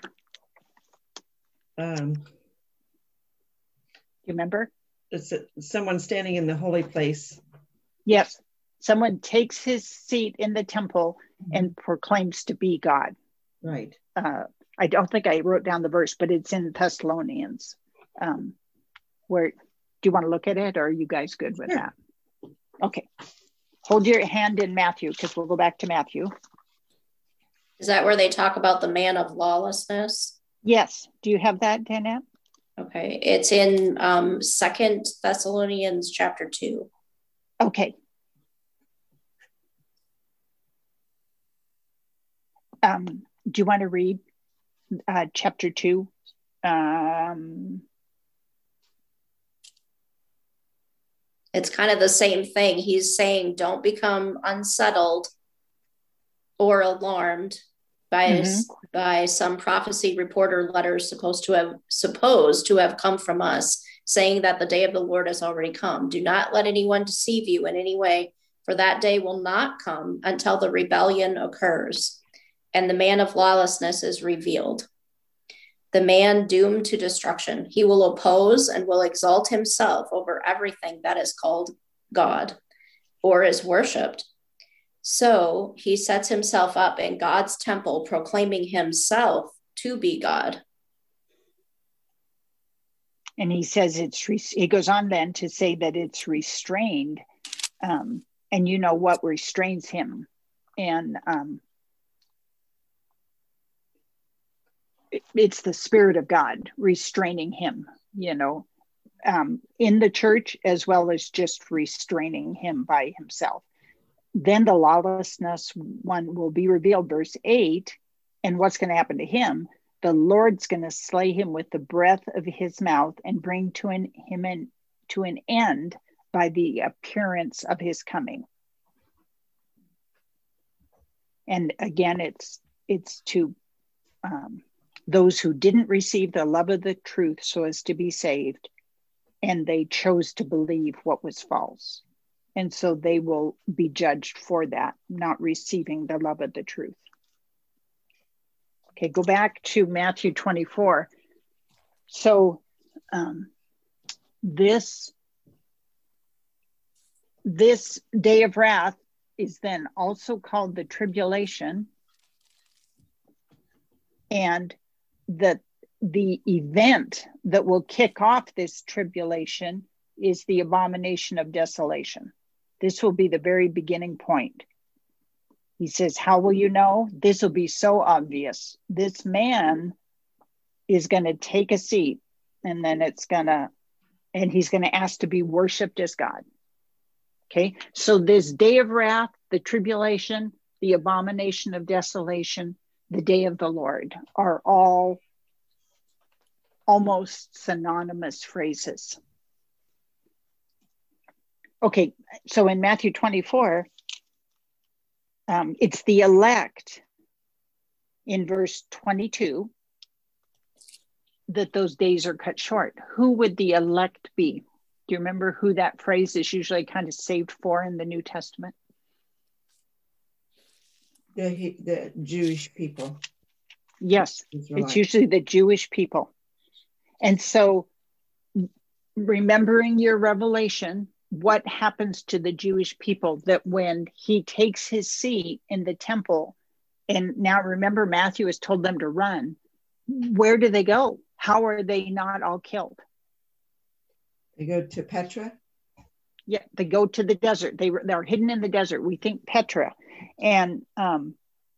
Um, you remember? It's a, someone standing in the holy place. Yes. Someone takes his seat in the temple and proclaims to be God. Right. Uh, I don't think I wrote down the verse, but it's in Thessalonians. Um, where, do you want to look at it, or are you guys good with yeah. that? Okay. Hold your hand in Matthew, because we'll go back to Matthew. Is that where they talk about the man of lawlessness? Yes. Do you have that, Danette? Okay. It's in um, Second Thessalonians chapter two. Okay. Um, do you want to read uh, chapter two? Um, it's kind of the same thing. He's saying, don't become unsettled or alarmed by mm-hmm. by some prophecy reporter letters supposed to have supposed to have come from us, saying that the day of the Lord has already come. Do not let anyone deceive you in any way, for that day will not come until the rebellion occurs and the man of lawlessness is revealed, the man doomed to destruction. He will oppose and will exalt himself over everything that is called God or is worshipped. So he sets himself up in God's temple, proclaiming himself to be God. And he says it's, re- he goes on then to say that it's restrained. Um, and you know what restrains him. And um, it, it's the Spirit of God restraining him, you know, um, in the church, as well as just restraining him by himself. Then the lawlessness one will be revealed, verse eight. And what's going to happen to him? The Lord's going to slay him with the breath of his mouth and bring to an, him in, to an end by the appearance of his coming. And again, it's it's to um, those who didn't receive the love of the truth so as to be saved, and they chose to believe what was false. And so they will be judged for that, not receiving the love of the truth. Okay, go back to Matthew twenty-four. So um, this, this day of wrath is then also called the tribulation. And the, the event that will kick off this tribulation is the abomination of desolation. This will be the very beginning point. He says, how will you know? This will be so obvious. This man is going to take a seat, and then it's going to, and he's going to ask to be worshiped as God. Okay, so this day of wrath, the tribulation, the abomination of desolation, the day of the Lord are all almost synonymous phrases. Okay, so in Matthew twenty-four, um, it's the elect in verse twenty-two that those days are cut short. Who would the elect be? Do you remember who that phrase is usually kind of saved for in the New Testament? The, the Jewish people. Yes, it's usually the Jewish people. And so remembering your revelation, what happens to the Jewish people that when he takes his seat in the temple, and now remember Matthew has told them to run, where do they go? How are they not all killed? They go to Petra? Yeah, they go to the desert. They, they're hidden in the desert. We think Petra. And um,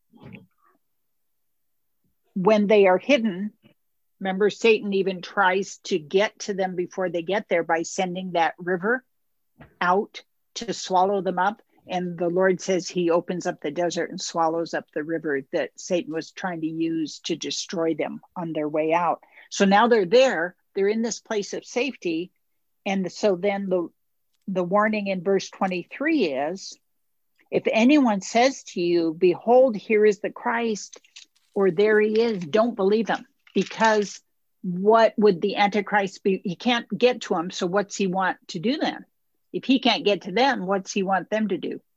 when they are hidden, remember Satan even tries to get to them before they get there by sending that river out to swallow them up. And the Lord says he opens up the desert and swallows up the river that Satan was trying to use to destroy them on their way out. So now they're there, they're in this place of safety. And so then the, the warning in verse twenty-three is, if anyone says to you, behold, here is the Christ, or there he is, don't believe him. Because what would the Antichrist be? He can't get to him. So what's he want to do then? If he can't get to them, what's he want them to do?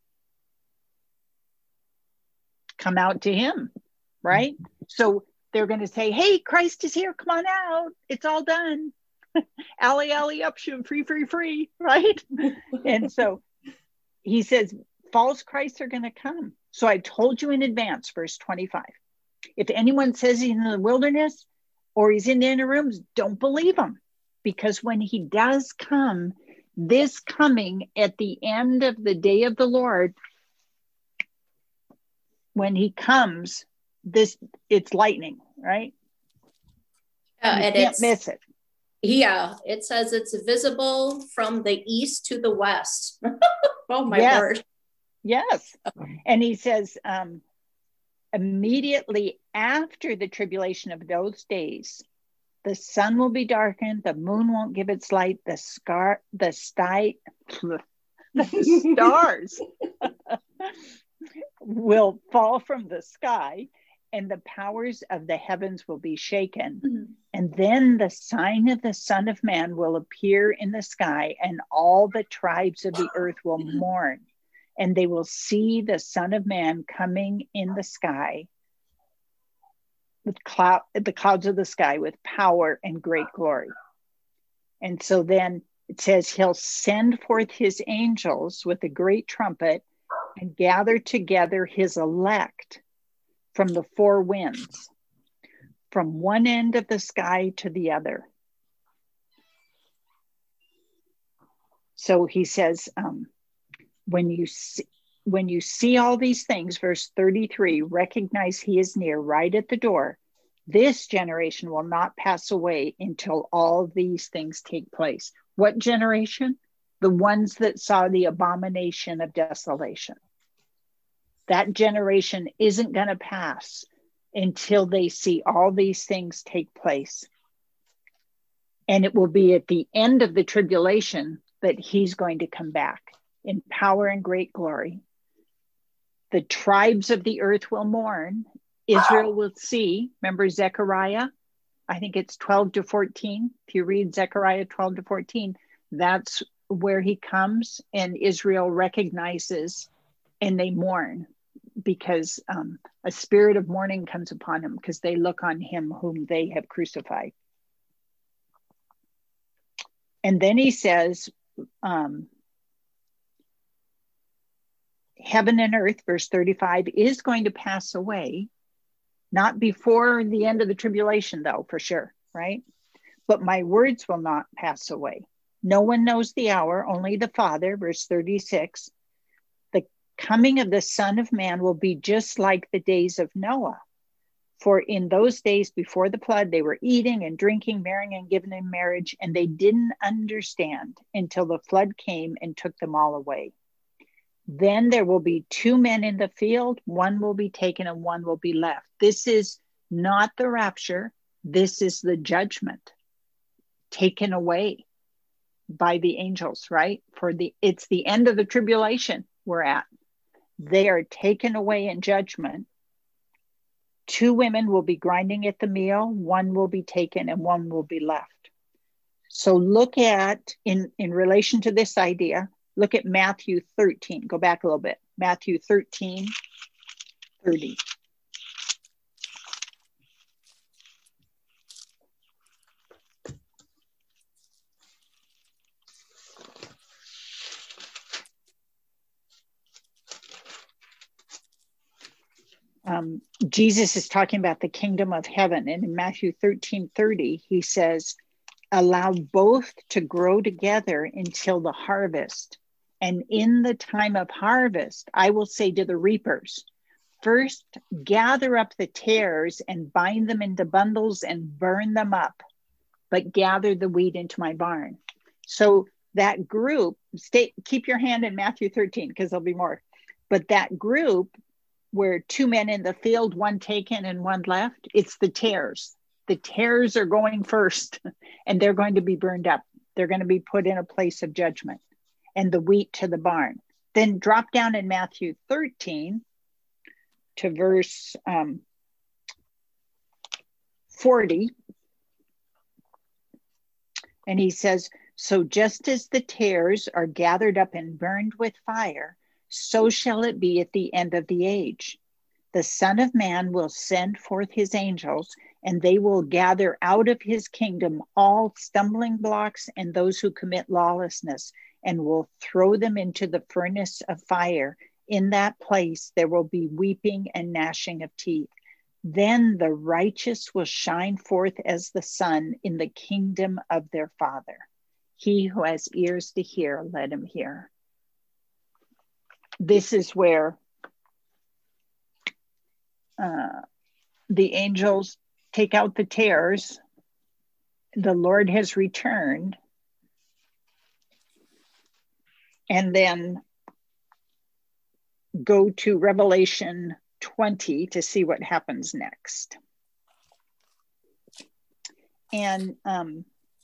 Come out to him, right? So they're going to say, hey, Christ is here. Come on out. It's all done. Alley, alley, up, shoot, free, free, free, right? And so he says, false Christs are going to come. So I told you in advance, verse twenty-five. If anyone says he's in the wilderness or he's in the inner rooms, don't believe him. Because when he does come, this coming at the end of the day of the Lord, when he comes, this it's lightning, right? Yeah, you and can't it's, miss it. Yeah, it says it's visible from the east to the west. Oh my yes. word. Yes. And he says, um, immediately after the tribulation of those days, the sun will be darkened, the moon won't give its light, the scar, the sky, the stars will fall from the sky, and the powers of the heavens will be shaken. Mm-hmm. And then the sign of the Son of Man will appear in the sky, and all the tribes of the earth will mourn, and they will see the Son of Man coming in the sky with cloud, the clouds of the sky with power and great glory. And so then it says he'll send forth his angels with a great trumpet and gather together his elect from the four winds, from one end of the sky to the other. So he says, um, when you see, when you see all these things, verse thirty-three, recognize he is near, right at the door. This generation will not pass away until all these things take place. What generation? The ones that saw the abomination of desolation. That generation isn't going to pass until they see all these things take place. And it will be at the end of the tribulation that he's going to come back in power and great glory. The tribes of the earth will mourn, Israel will see, remember Zechariah? I think it's twelve to fourteen. If you read Zechariah twelve to fourteen, that's where he comes and Israel recognizes and they mourn because um, a spirit of mourning comes upon them because they look on him whom they have crucified. And then he says, um, heaven and earth, verse thirty-five, is going to pass away, not before the end of the tribulation, though, for sure, right? But my words will not pass away. No one knows the hour, only the Father, verse thirty-six. The coming of the Son of Man will be just like the days of Noah. For in those days before the flood, they were eating and drinking, marrying and giving in marriage, and they didn't understand until the flood came and took them all away. Then there will be two men in the field, one will be taken and one will be left. This is not the rapture. This is the judgment taken away by the angels, right? For the, it's the end of the tribulation we're at. They are taken away in judgment. Two women will be grinding at the meal, one will be taken and one will be left. So look at, in, in relation to this idea, look at Matthew thirteen. Go back a little bit. Matthew thirteen, thirty. Um, Jesus is talking about the kingdom of heaven. And in Matthew thirteen, thirty, he says, allow both to grow together until the harvest. And in the time of harvest, I will say to the reapers, first gather up the tares and bind them into bundles and burn them up, but gather the wheat into my barn. So that group, stay, keep your hand in Matthew thirteen, because there'll be more. But that group where two men in the field, one taken and one left, it's the tares. The tares are going first and they're going to be burned up. They're going to be put in a place of judgment, and the wheat to the barn. Then drop down in Matthew thirteen to verse um, forty. And he says, so just as the tares are gathered up and burned with fire, so shall it be at the end of the age. The Son of Man will send forth his angels, and they will gather out of his kingdom all stumbling blocks and those who commit lawlessness, and will throw them into the furnace of fire. In that place there will be weeping and gnashing of teeth. Then the righteous will shine forth as the sun in the kingdom of their Father. He who has ears to hear, let him hear. This is where uh, the angels take out the tares. The Lord has returned. And then go to Revelation twenty to see what happens next. And um,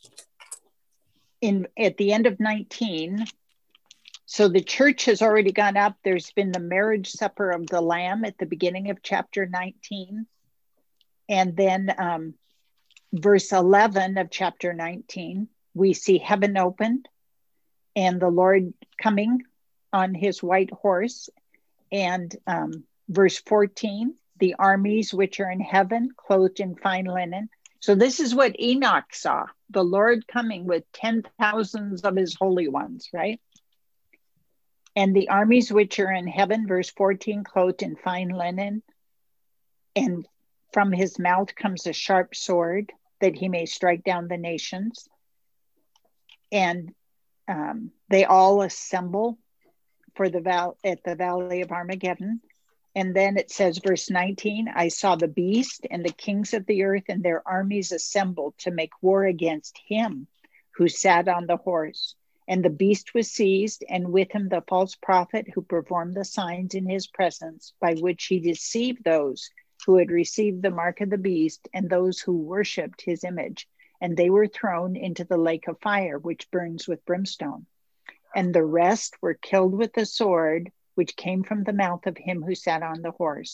in at the end of nineteen, so the church has already gone up. There's been the marriage supper of the Lamb at the beginning of chapter nineteen. And then um, verse eleven of chapter nineteen, we see heaven opened and the Lord coming on his white horse. And um, verse fourteen, the armies which are in heaven, clothed in fine linen. So this is what Enoch saw, the Lord coming with ten thousands of his holy ones, right? And the armies which are in heaven, verse fourteen, clothed in fine linen. And from his mouth comes a sharp sword, that he may strike down the nations. And um, they all assemble for the val- at the valley of Armageddon. And then it says, verse nineteen, I saw the beast and the kings of the earth and their armies assembled to make war against him who sat on the horse. And the beast was seized, and with him the false prophet who performed the signs in his presence, by which he deceived those who had received the mark of the beast and those who worshipped his image. And they were thrown into the lake of fire, which burns with brimstone. And the rest were killed with the sword, which came from the mouth of him who sat on the horse.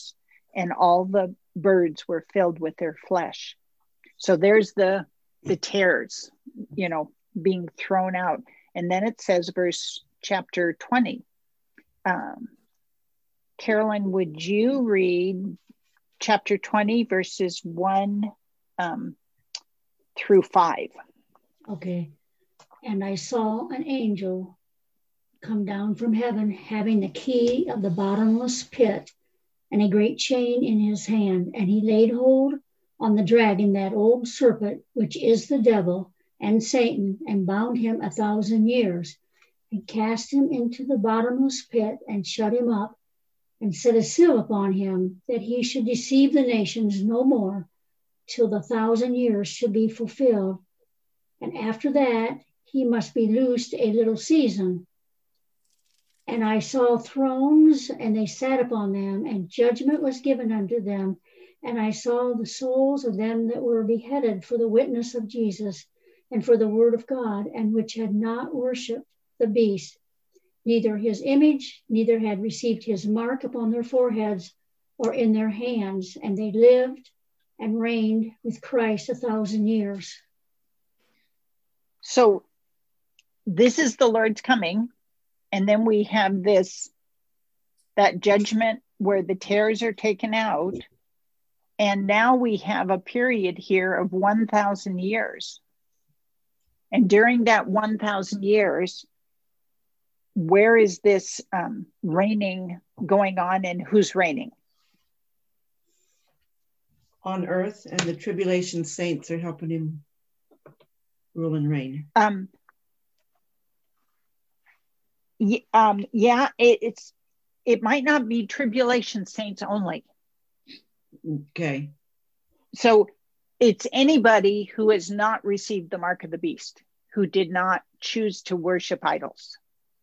and all the birds were filled with their flesh. So there's the the tares, you know, being thrown out. And then it says, verse chapter twenty. Um, Carolyn, would you read chapter twenty, verses one um, through five? Okay. And I saw an angel come down from heaven, having the key of the bottomless pit and a great chain in his hand. And he laid hold on the dragon, that old serpent, which is the devil and Satan, and bound him a thousand years, and cast him into the bottomless pit, and shut him up, and set a seal upon him, that he should deceive the nations no more, till the thousand years should be fulfilled. And after that, he must be loosed a little season. And I saw thrones, and they sat upon them, and judgment was given unto them. And I saw the souls of them that were beheaded for the witness of Jesus, and for the word of God, and which had not worshipped the beast, neither his image, neither had received his mark upon their foreheads or in their hands. And they lived and reigned with Christ a thousand years. So this is the Lord's coming. And then we have this, that judgment where the tares are taken out. And now we have a period here of one thousand years. And during that one thousand years, where is this um, reigning going on, and who's reigning? On earth, and the tribulation saints are helping him rule and reign. Um, y- um, yeah, it, it's it might not be tribulation saints only. Okay. So it's anybody who has not received the mark of the beast, who did not choose to worship idols.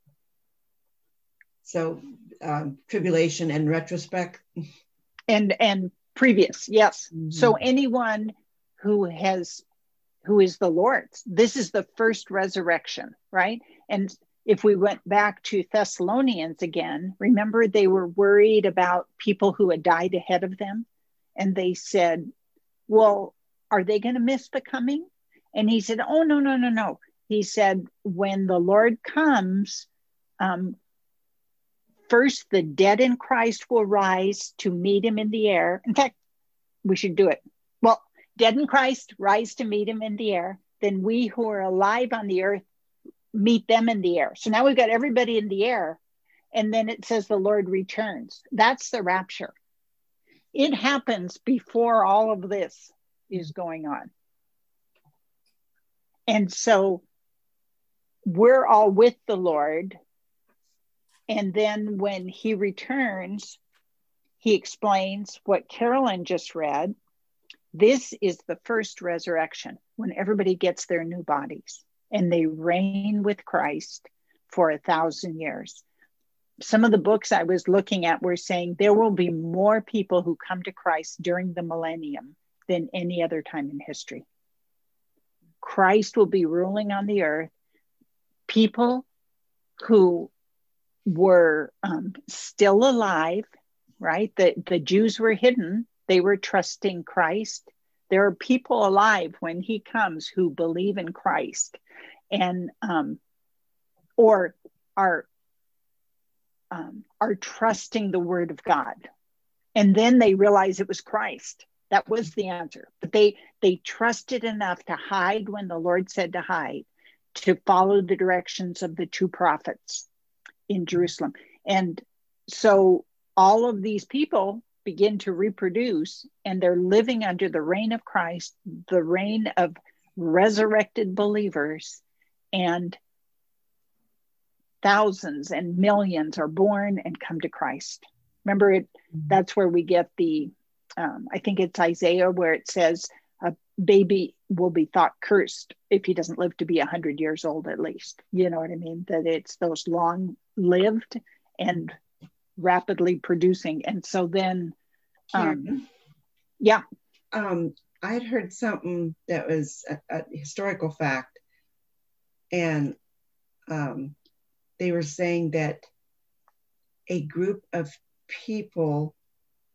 So um, tribulation and retrospect. And and previous, yes. Mm-hmm. So anyone who has, who is the Lord's, this is the first resurrection, right? And if we went back to Thessalonians again, remember they were worried about people who had died ahead of them. And they said, well, are they going to miss the coming? And he said, oh, no, no, no, no. He said, when the Lord comes, um, first the dead in Christ will rise to meet him in the air. In fact, we should do it. Well, dead in Christ rise to meet him in the air. Then we who are alive on the earth meet them in the air. So now we've got everybody in the air. And then it says the Lord returns. That's the rapture. It happens before all of this is going on. And so we're all with the Lord. And then when he returns, he explains what Carolyn just read. This is the first resurrection, when everybody gets their new bodies and they reign with Christ for a thousand years. Some of the books I was looking at were saying there will be more people who come to Christ during the millennium than any other time in history. Christ will be ruling on the earth. People who were um, still alive, right? The, the Jews were hidden. They were trusting Christ. There are people alive when he comes who believe in Christ and um, or are Um, are trusting the word of God. And then they realize it was Christ. That was the answer. But they they trusted enough to hide when the Lord said to hide, to follow the directions of the two prophets in Jerusalem. And so all of these people begin to reproduce, and they're living under the reign of Christ, the reign of resurrected believers, and thousands and millions are born and come to Christ. Remember, it. That's where we get the, um, I think it's Isaiah, where it says a baby will be thought cursed if he doesn't live to be one hundred years old at least. You know what I mean? That it's those long-lived and rapidly producing. And so then, um, yeah. Um, I'd heard something that was a, a historical fact, and um, they were saying that a group of people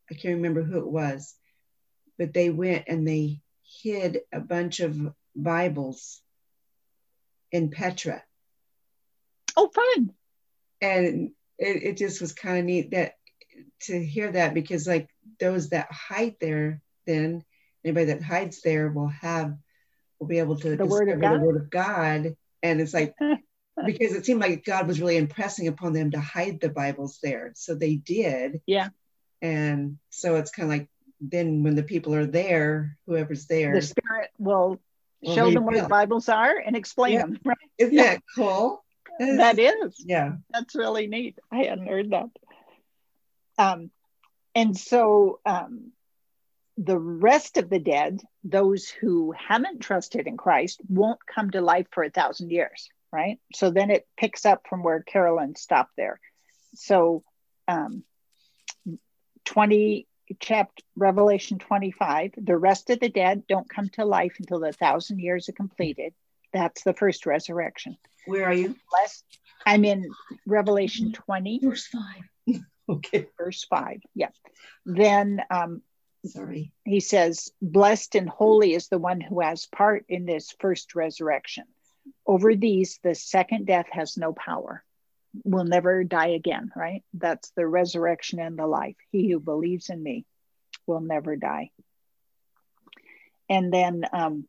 I can't remember who it was, but they went and they hid a bunch of Bibles in Petra. Oh, fun. And it, it just was kind of neat that to hear that, because like those that hide there, then anybody that hides there will have, will be able to The word of discover God. the word of God. And it's like, because it seemed like God was really impressing upon them to hide the Bibles there. So they did. Yeah. And so it's kind of like, then when the people are there, whoever's there, The Spirit will will show them where reveal. the Bibles are and explain Yeah. them. Right? Isn't Yeah. that cool? That is. Yeah. That's really neat. I hadn't heard that. Um, and so um, the rest of the dead, those who haven't trusted in Christ, won't come to life for a thousand years, right? So then it picks up from where Carolyn stopped there. So um, twenty, chapter Revelation twenty-five, the rest of the dead don't come to life until the thousand years are completed. That's the first resurrection. Where are you? Blessed, I'm in Revelation twenty, Verse five. Okay. verse five. Yeah. Then um, Sorry. he says, blessed and holy is the one who has part in this first resurrection. Over these, the second death has no power. Will never die again, right? That's the resurrection and the life. He who believes in me will never die. And then um,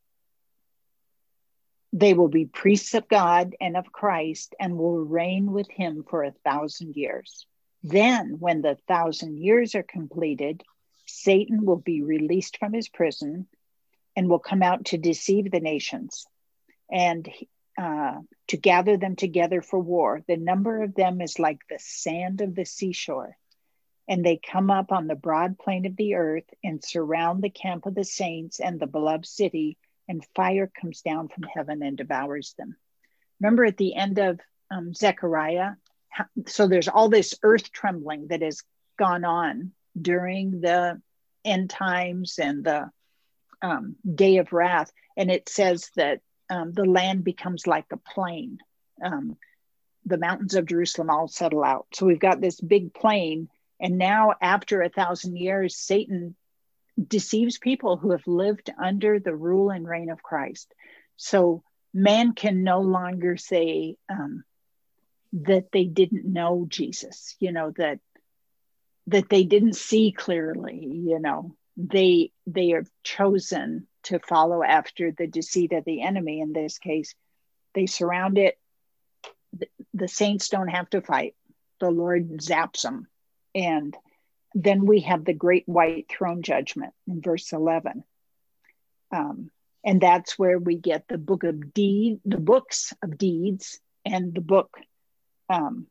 they will be priests of God and of Christ and will reign with him for a thousand years. Then, when the thousand years are completed, Satan will be released from his prison and will come out to deceive the nations and uh, to gather them together for war. The number of them is like the sand of the seashore. And they come up on the broad plain of the earth and surround the camp of the saints and the beloved city, and fire comes down from heaven and devours them. Remember at the end of um, Zechariah, so there's all this earth trembling that has gone on during the end times and the um, day of wrath. And it says that um, the land becomes like a plain. Um, the mountains of Jerusalem all settle out. So we've got this big plain. And now after a thousand years, Satan deceives people who have lived under the rule and reign of Christ. So man can no longer say um, that they didn't know Jesus, you know, that that they didn't see clearly, you know, they they are chosen to follow after the deceit of the enemy. In this case, they surround it. The, the saints don't have to fight. The Lord zaps them. And then we have the great white throne judgment in verse eleven. Um, and that's where we get the book of deed, the books of deeds and the book. Um,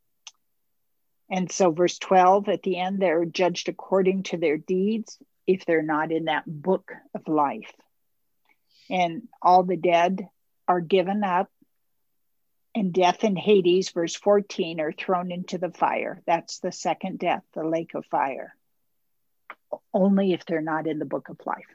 and so verse twelve, at the end, they're judged according to their deeds if they're not in that book of life. And all the dead are given up, and death and Hades, verse fourteen, are thrown into the fire. That's the second death, the lake of fire. Only if they're not in the book of life.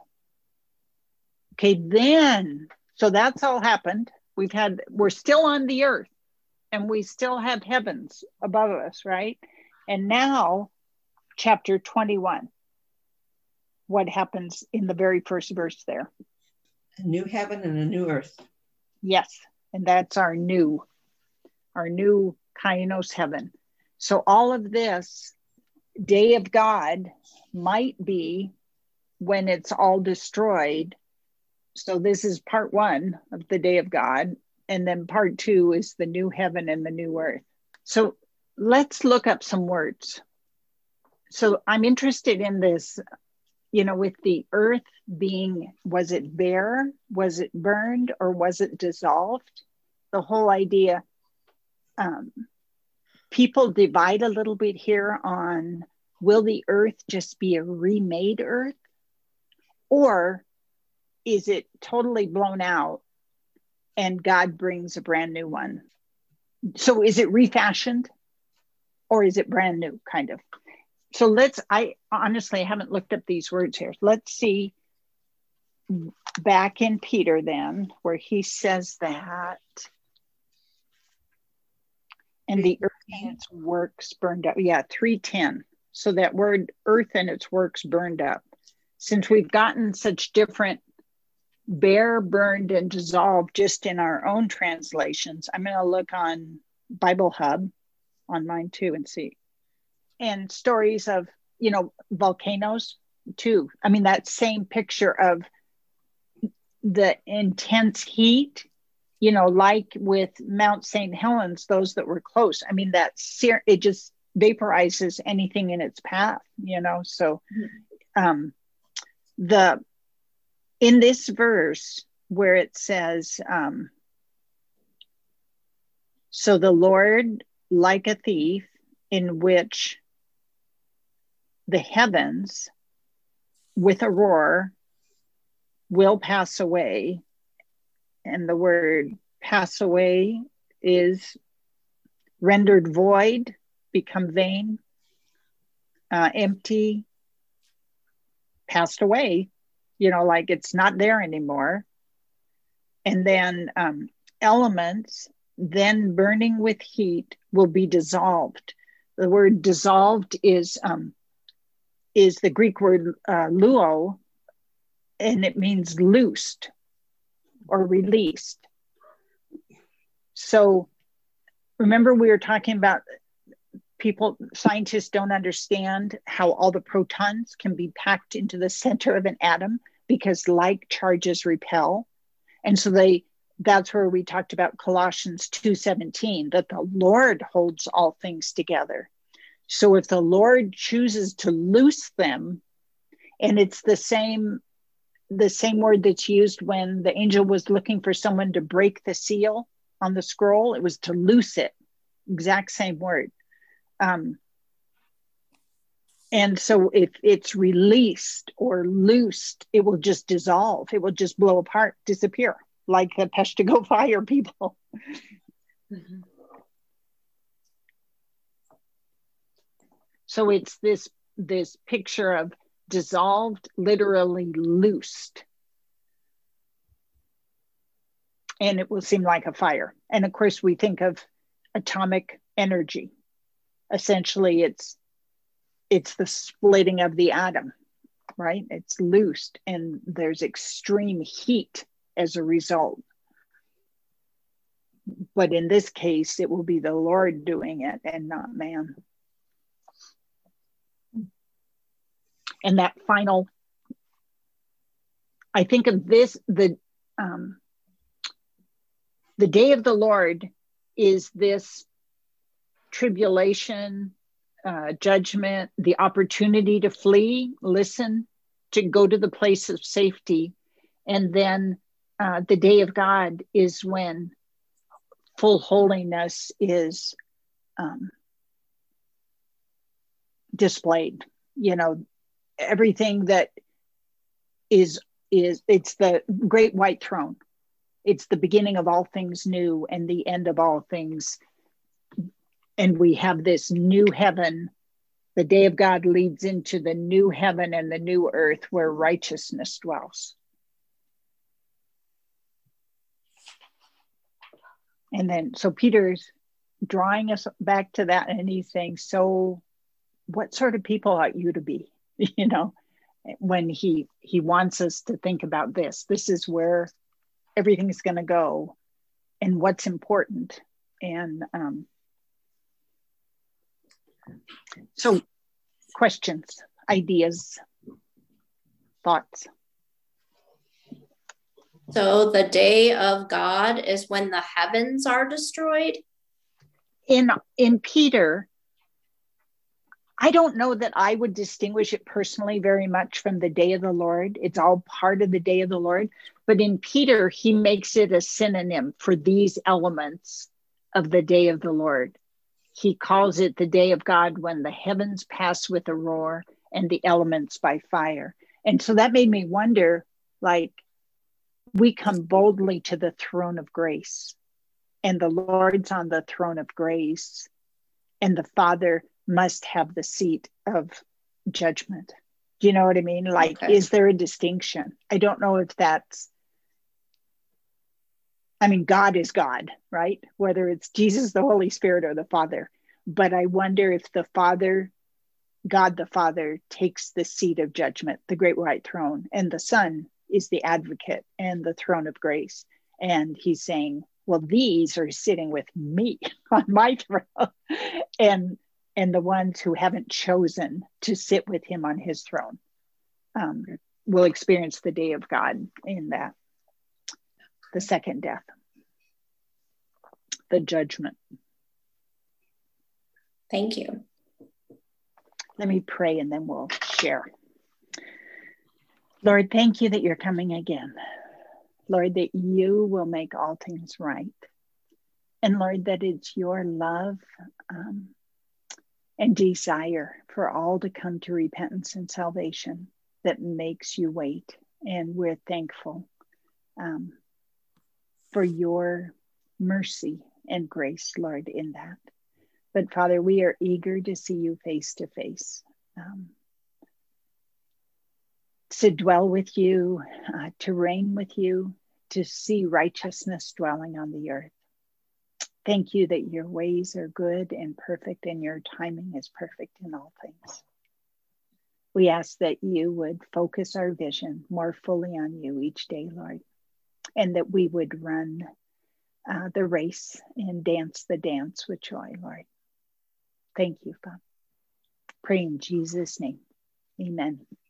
Okay, then, so that's all happened. We've had, we're still on the earth and we still have heavens above us, right? And now, chapter twenty-one, what happens in the very first verse there? A new heaven and a new earth. Yes, and that's our new, our new Kainos heaven. So all of this day of God might be when it's all destroyed. So this is part one of the day of God. And then part two is the new heaven and the new earth. So let's look up some words. So I'm interested in this, you know, with the earth being, was it bare? Was it burned? Or was it dissolved? The whole idea, um, people divide a little bit here on, will the earth just be a remade earth? Or is it totally blown out and God brings a brand new one? So is it refashioned or is it brand new, kind of? So let's, I honestly haven't looked up these words here. Let's see back in Peter then, where he says that, and the earth and its works burned up. Yeah, three ten. So that word earth and its works burned up. Since we've gotten such different bare, burned, and dissolved just in our own translations, I'm going to look on Bible Hub on mine too and see. And stories of, you know, volcanoes too. I mean, that same picture of the intense heat, you know, like with Mount Saint Helens, those that were close. I mean, that ser- it just vaporizes anything in its path, you know. So um, the in this verse where it says, um, so the Lord, like a thief, in which the heavens with a roar will pass away. And the word pass away is rendered void, become vain, uh, empty, passed away, you know, like it's not there anymore. And then um, elements, then burning with heat, will be dissolved. The word dissolved is um, is the Greek word uh, luo, and it means loosed or released. So remember we were talking about people, scientists don't understand how all the protons can be packed into the center of an atom because like charges repel. And so they, that's where we talked about Colossians two seventeen, that the Lord holds all things together. So if the Lord chooses to loose them, and it's the same the same word that's used when the angel was looking for someone to break the seal on the scroll, it was to loose it, exact same word. Um, and so if it's released or loosed, it will just dissolve. It will just blow apart, disappear, like the Peshtigo fire people. Mm-hmm. So it's this, this picture of dissolved, literally loosed. And it will seem like a fire. And of course, we think of atomic energy. Essentially, it's it's the splitting of the atom, right? It's loosed, and there's extreme heat as a result. But in this case, it will be the Lord doing it and not man. And that final, I think of this, the um, the day of the Lord is this tribulation, uh, judgment, the opportunity to flee, listen, to go to the place of safety. And then uh, the day of God is when full holiness is um, displayed. You know, everything that is, is it's the great white throne. It's the beginning of all things new and the end of all things. And we have this new heaven. The day of God leads into the new heaven and the new earth where righteousness dwells. And then, so Peter's drawing us back to that, and he's saying, so what sort of people ought you to be? You know, when he he wants us to think about this. This is where everything's going to go and what's important. And um, so questions, ideas, thoughts. So the day of God is when the heavens are destroyed? In, in Peter, I don't know that I would distinguish it personally very much from the day of the Lord. It's all part of the day of the Lord. But in Peter, he makes it a synonym for these elements of the day of the Lord. He calls it the day of God when the heavens pass with a roar and the elements by fire. And so that made me wonder, like, we come boldly to the throne of grace, and the Lord's on the throne of grace, and the Father must have the seat of judgment. Do you know what I mean? Like, okay. Is there a distinction? I don't know if that's, I mean, God is God, right? Whether it's Jesus, the Holy Spirit, or the Father. But I wonder if the Father God the Father takes the seat of judgment, the great white throne, and the Son is the advocate and the throne of grace. And he's saying, well, these are sitting with me on my throne, and and the ones who haven't chosen to sit with him on his throne um, will experience the day of God in that, the second death, the judgment. Thank you. Let me pray and then we'll share. Lord, thank you that you're coming again. Lord, that you will make all things right. And Lord, that it's your love um, and desire for all to come to repentance and salvation that makes you wait. And we're thankful um, for your mercy and grace, Lord, in that. But Father, we are eager to see you face to face, um, to dwell with you, uh, to reign with you, to see righteousness dwelling on the earth. Thank you that your ways are good and perfect and your timing is perfect in all things. We ask that you would focus our vision more fully on you each day, Lord, and that we would run uh, the race and dance the dance with joy, Lord. Thank you, Father. Pray in Jesus' name. Amen.